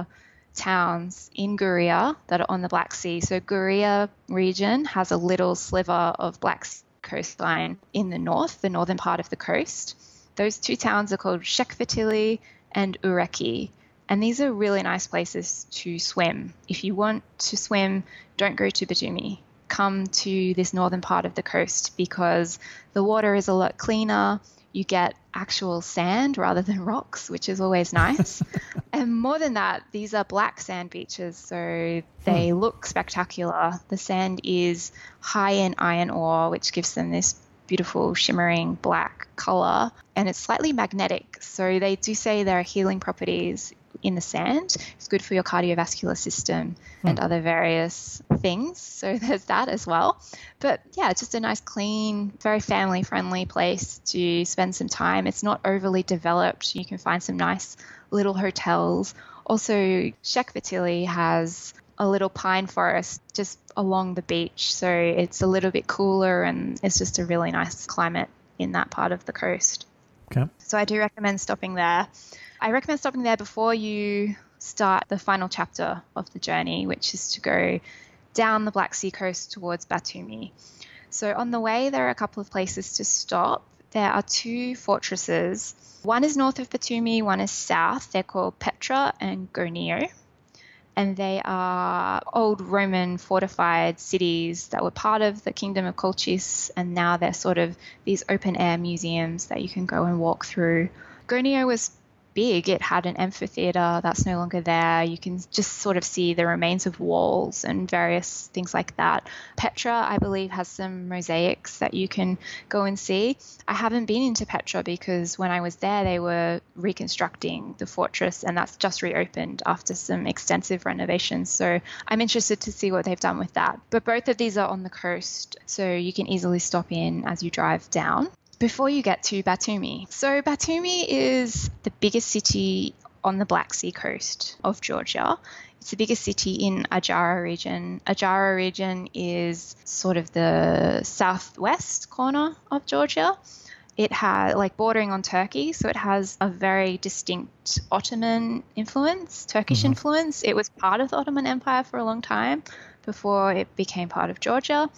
towns in Gurria that are on the Black Sea. So Gurria region has a little sliver of Black Sea coastline in the north, the northern part of the coast. Those two towns are called Shekvetili and Ureki. And these are really nice places to swim. If you want to swim, don't go to Batumi. Come to this northern part of the coast because the water is a lot cleaner. You get actual sand rather than rocks, which is always nice. And more than that, these are black sand beaches, so they look spectacular. The sand is high in iron ore, which gives them this beautiful shimmering black color, and it's slightly magnetic. So they do say there are healing properties in the sand. It's good for your cardiovascular system and other various things. So there's that as well. But yeah, it's just a nice, clean, very family-friendly place to spend some time. It's not overly developed. You can find some nice little hotels. Also, Shekvetili has a little pine forest just along the beach. So it's a little bit cooler and it's just a really nice climate in that part of the coast. Okay. So I do recommend stopping there. I recommend stopping there before you start the final chapter of the journey, which is to go down the Black Sea coast towards Batumi. So on the way, there are a couple of places to stop. There are two fortresses. One is north of Batumi, one is south. They're called Petra and Gonio. And they are old Roman fortified cities that were part of the Kingdom of Colchis, and now they're sort of these open-air museums that you can go and walk through. Gonio was big. It had an amphitheater that's no longer there. You can just sort of see the remains of walls and various things like that. Petra, I believe, has some mosaics that you can go and see. I haven't been into Petra because when I was there, they were reconstructing the fortress, and that's just reopened after some extensive renovations. So I'm interested to see what they've done with that. But both of these are on the coast, so you can easily stop in as you drive down. Before you get to Batumi. So Batumi is the biggest city on the Black Sea coast of Georgia. It's the biggest city in Ajara region. Ajara region is sort of the southwest corner of Georgia. It has, like, bordering on Turkey, so it has a very distinct Ottoman influence, Turkish influence. It was part of the Ottoman Empire for a long time before it became part of Georgia.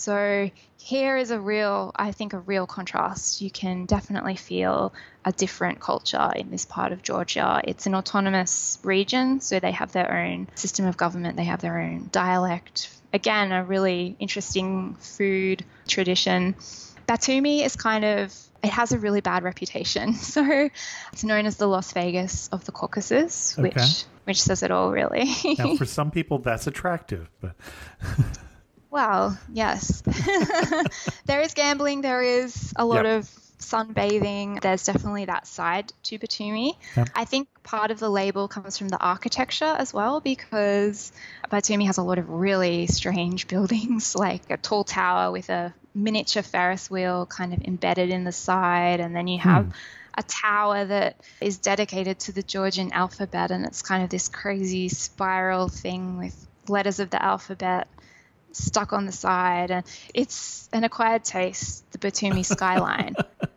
So here is a real contrast. You can definitely feel a different culture in this part of Georgia. It's an autonomous region, so they have their own system of government, they have their own dialect. Again, a really interesting food tradition. Batumi is it has a really bad reputation. So it's known as the Las Vegas of the Caucasus, which says it all, really. Now, for some people, that's attractive, but... Well, yes. There is gambling. There is a lot of sunbathing. There's definitely that side to Batumi. Yep. I think part of the label comes from the architecture as well, because Batumi has a lot of really strange buildings, like a tall tower with a miniature Ferris wheel kind of embedded in the side, and then you have a tower that is dedicated to the Georgian alphabet, and it's kind of this crazy spiral thing with letters of the alphabet stuck on the side, and it's an acquired taste, the Batumi skyline.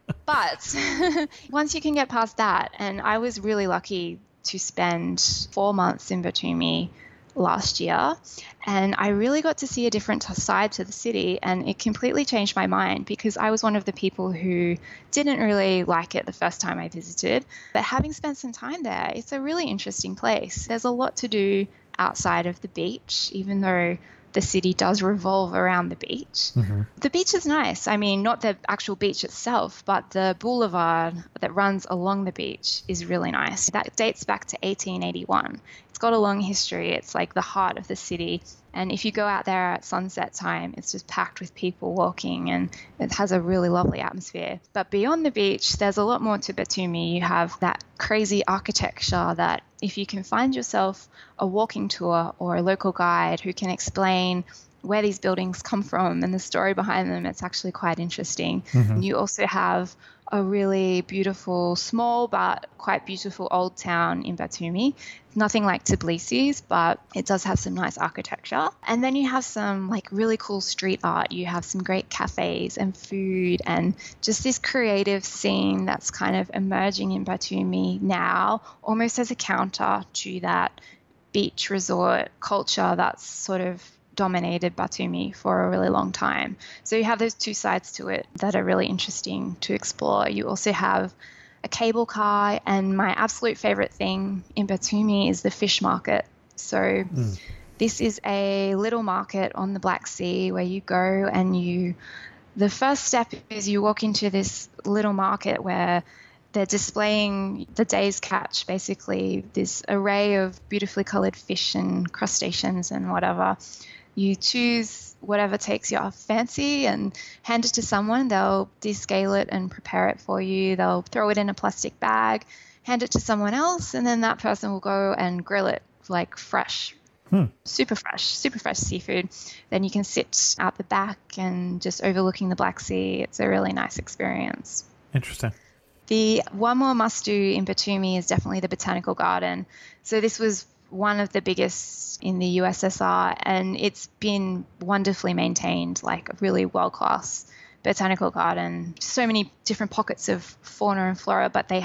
But once you can get past that, and I was really lucky to spend 4 months in Batumi last year, and I really got to see a different side to the city, and it completely changed my mind, because I was one of the people who didn't really like it the first time I visited. But having spent some time there, it's a really interesting place. There's a lot to do outside of the beach, even though the city does revolve around the beach. The beach is nice. I mean, not the actual beach itself, but the boulevard that runs along the beach is really nice. That dates back to 1881. It's got a long history. It's like the heart of the city. And if you go out there at sunset time, it's just packed with people walking, and it has a really lovely atmosphere. But beyond the beach, there's a lot more to Batumi. You have that crazy architecture that if you can find yourself a walking tour or a local guide who can explain where these buildings come from and the story behind them, it's actually quite interesting. You also have a really beautiful, small but quite beautiful old town in Batumi. Nothing like Tbilisi's, but it does have some nice architecture. And then you have some like really cool street art. You have some great cafes and food, and just this creative scene that's kind of emerging in Batumi now, almost as a counter to that beach resort culture that's sort of dominated Batumi for a really long time. So you have those two sides to it that are really interesting to explore. You also have a cable car, and my absolute favorite thing in Batumi is the fish market. So this is a little market on the Black Sea where you go and the first step is you walk into this little market where they're displaying the day's catch, basically this array of beautifully colored fish and crustaceans and whatever. You choose whatever takes your fancy and hand it to someone. They'll descale it and prepare it for you. They'll throw it in a plastic bag, hand it to someone else, and then that person will go and grill it like fresh, super fresh seafood. Then you can sit out the back and just overlooking the Black Sea. It's a really nice experience. Interesting. The one more must-do in Batumi is definitely the Botanical Garden. So this was one of the biggest in the USSR, and it's been wonderfully maintained, like a really world-class botanical garden. So many different pockets of fauna and flora,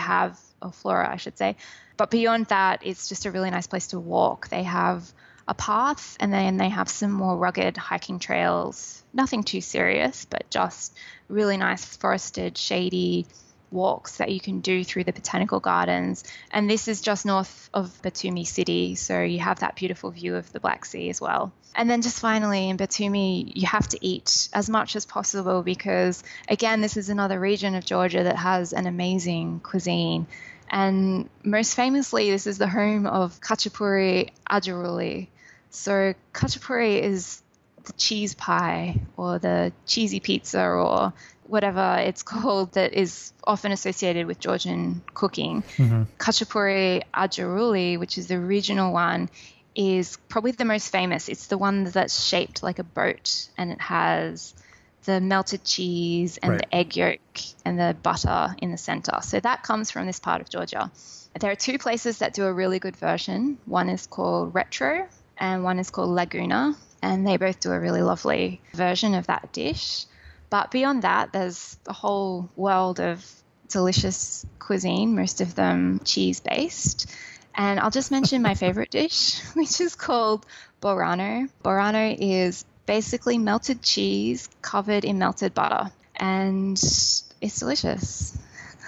flora, I should say. But beyond that, it's just a really nice place to walk. They have a path, and then they have some more rugged hiking trails. Nothing too serious, but just really nice forested, shady walks that you can do through the botanical gardens. And this is just north of Batumi city, so you have that beautiful view of the Black Sea as well. And then just finally in Batumi, you have to eat as much as possible, because again, this is another region of Georgia that has an amazing cuisine. And most famously, this is the home of Khachapuri Ajaruli. So Khachapuri is the cheese pie or the cheesy pizza or whatever it's called that is often associated with Georgian cooking. Khachapuri Ajaruli, which is the regional one, is probably the most famous. It's the one that's shaped like a boat, and it has the melted cheese and the egg yolk and the butter in the center. So that comes from this part of Georgia. There are two places that do a really good version. One is called Retro and one is called Laguna, and they both do a really lovely version of that dish. But beyond that, there's a whole world of delicious cuisine, most of them cheese-based. And I'll just mention my favorite dish, which is called Borano. Borano is basically melted cheese covered in melted butter, and it's delicious.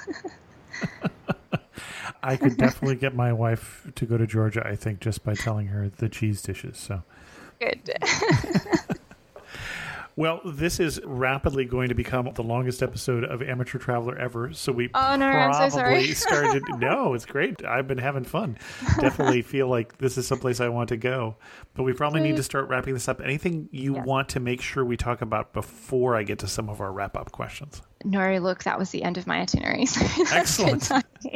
I could definitely get my wife to go to Georgia, I think, just by telling her the cheese dishes. So Good. Well, this is rapidly going to become the longest episode of Amateur Traveler ever. So we Oh, no, I'm so sorry. started. No, it's great. I've been having fun. Definitely feel like this is someplace I want to go. But we probably need to start wrapping this up. Anything you want to make sure we talk about before I get to some of our wrap-up questions? No, look, that was the end of my itinerary. So Excellent.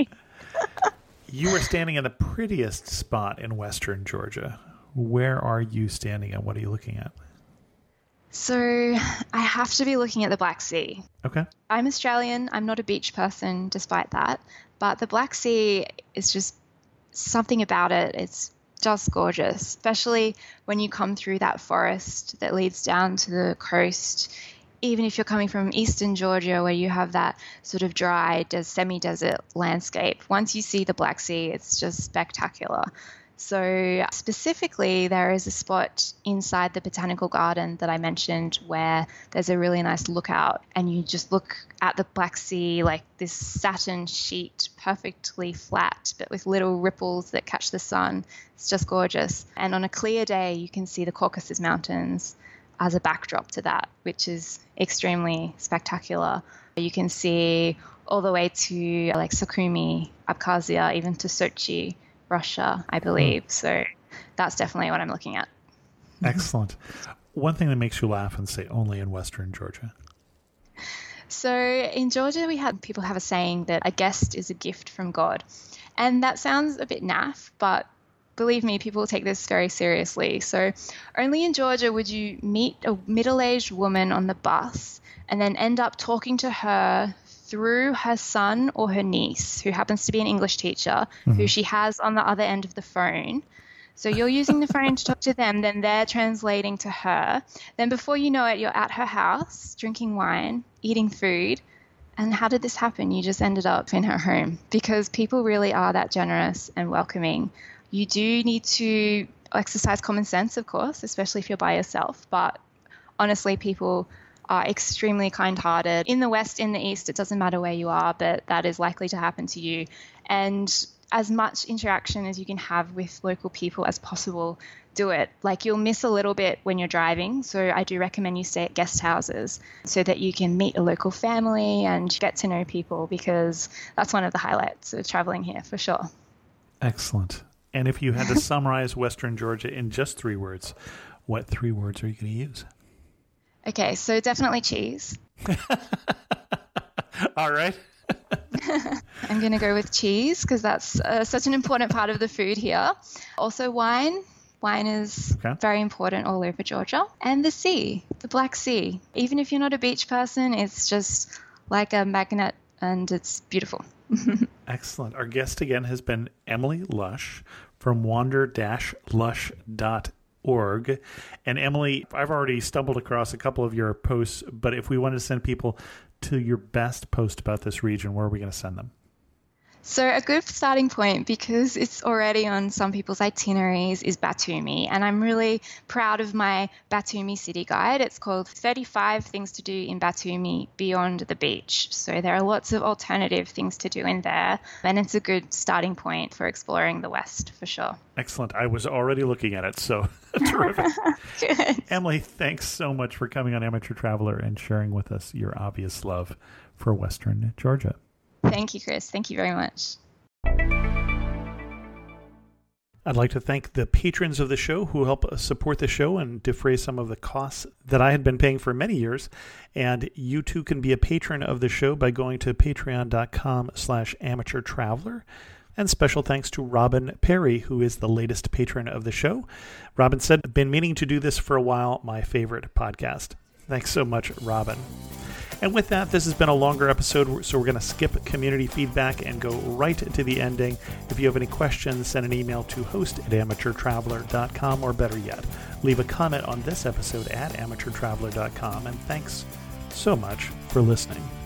You are standing in the prettiest spot in Western Georgia. Where are you standing and what are you looking at? So I have to be looking at the Black Sea. Okay. I'm Australian. I'm not a beach person despite that. But the Black Sea is just something about it. It's just gorgeous, especially when you come through that forest that leads down to the coast. Even if you're coming from eastern Georgia where you have that sort of dry semi-desert landscape, once you see the Black Sea, it's just spectacular. So specifically, there is a spot inside the botanical garden that I mentioned where there's a really nice lookout and you just look at the Black Sea like this satin sheet, perfectly flat, but with little ripples that catch the sun. It's just gorgeous. And on a clear day, you can see the Caucasus Mountains as a backdrop to that, which is extremely spectacular. You can see all the way to like Sukhumi, Abkhazia, even to Sochi, Russia, I believe. So that's definitely what I'm looking at. Excellent. One thing that makes you laugh and say only in Western Georgia. So in Georgia, people have a saying that a guest is a gift from God. And that sounds a bit naff, but believe me, people take this very seriously. So only in Georgia would you meet a middle-aged woman on the bus and then end up talking to her through her son or her niece, who happens to be an English teacher, who she has on the other end of the phone. So you're using the phone to talk to them, then they're translating to her. Then before you know it, you're at her house, drinking wine, eating food. And how did this happen? You just ended up in her home because people really are that generous and welcoming. You do need to exercise common sense, of course, especially if you're by yourself. But honestly, people are extremely kind-hearted. In the West, in the East, it doesn't matter where you are, but that is likely to happen to you. And as much interaction as you can have with local people as possible, do it. Like you'll miss a little bit when you're driving. So I do recommend you stay at guest houses so that you can meet a local family and get to know people, because that's one of the highlights of traveling here for sure. Excellent. And if you had to summarize Western Georgia in just 3 words, what 3 words are you going to use? Okay, so definitely cheese. All right. I'm going to go with cheese because that's such an important part of the food here. Also wine. Wine is very important all over Georgia. And the sea, the Black Sea. Even if you're not a beach person, it's just like a magnet and it's beautiful. Excellent. Our guest again has been Emily Lush from wander-lush.org. And Emily, I've already stumbled across a couple of your posts, but if we wanted to send people to your best post about this region, where are we going to send them? So a good starting point, because it's already on some people's itineraries, is Batumi. And I'm really proud of my Batumi city guide. It's called 35 Things to Do in Batumi Beyond the Beach. So there are lots of alternative things to do in there. And it's a good starting point for exploring the West for sure. Excellent. I was already looking at it, so terrific. Good. Emily, thanks so much for coming on Amateur Traveler and sharing with us your obvious love for Western Georgia. Thank you, Chris. Thank you very much. I'd like to thank the patrons of the show who help us support the show and defray some of the costs that I had been paying for many years. And you too can be a patron of the show by going to patreon.com/amateurtraveler. And special thanks to Robin Perry, who is the latest patron of the show. Robin said, "I've been meaning to do this for a while, my favorite podcast." Thanks so much, Robin. And with that, this has been a longer episode, so we're going to skip community feedback and go right to the ending. If you have any questions, send an email to host@amateurtraveler.com, or better yet, leave a comment on this episode at amateurtraveler.com. And thanks so much for listening.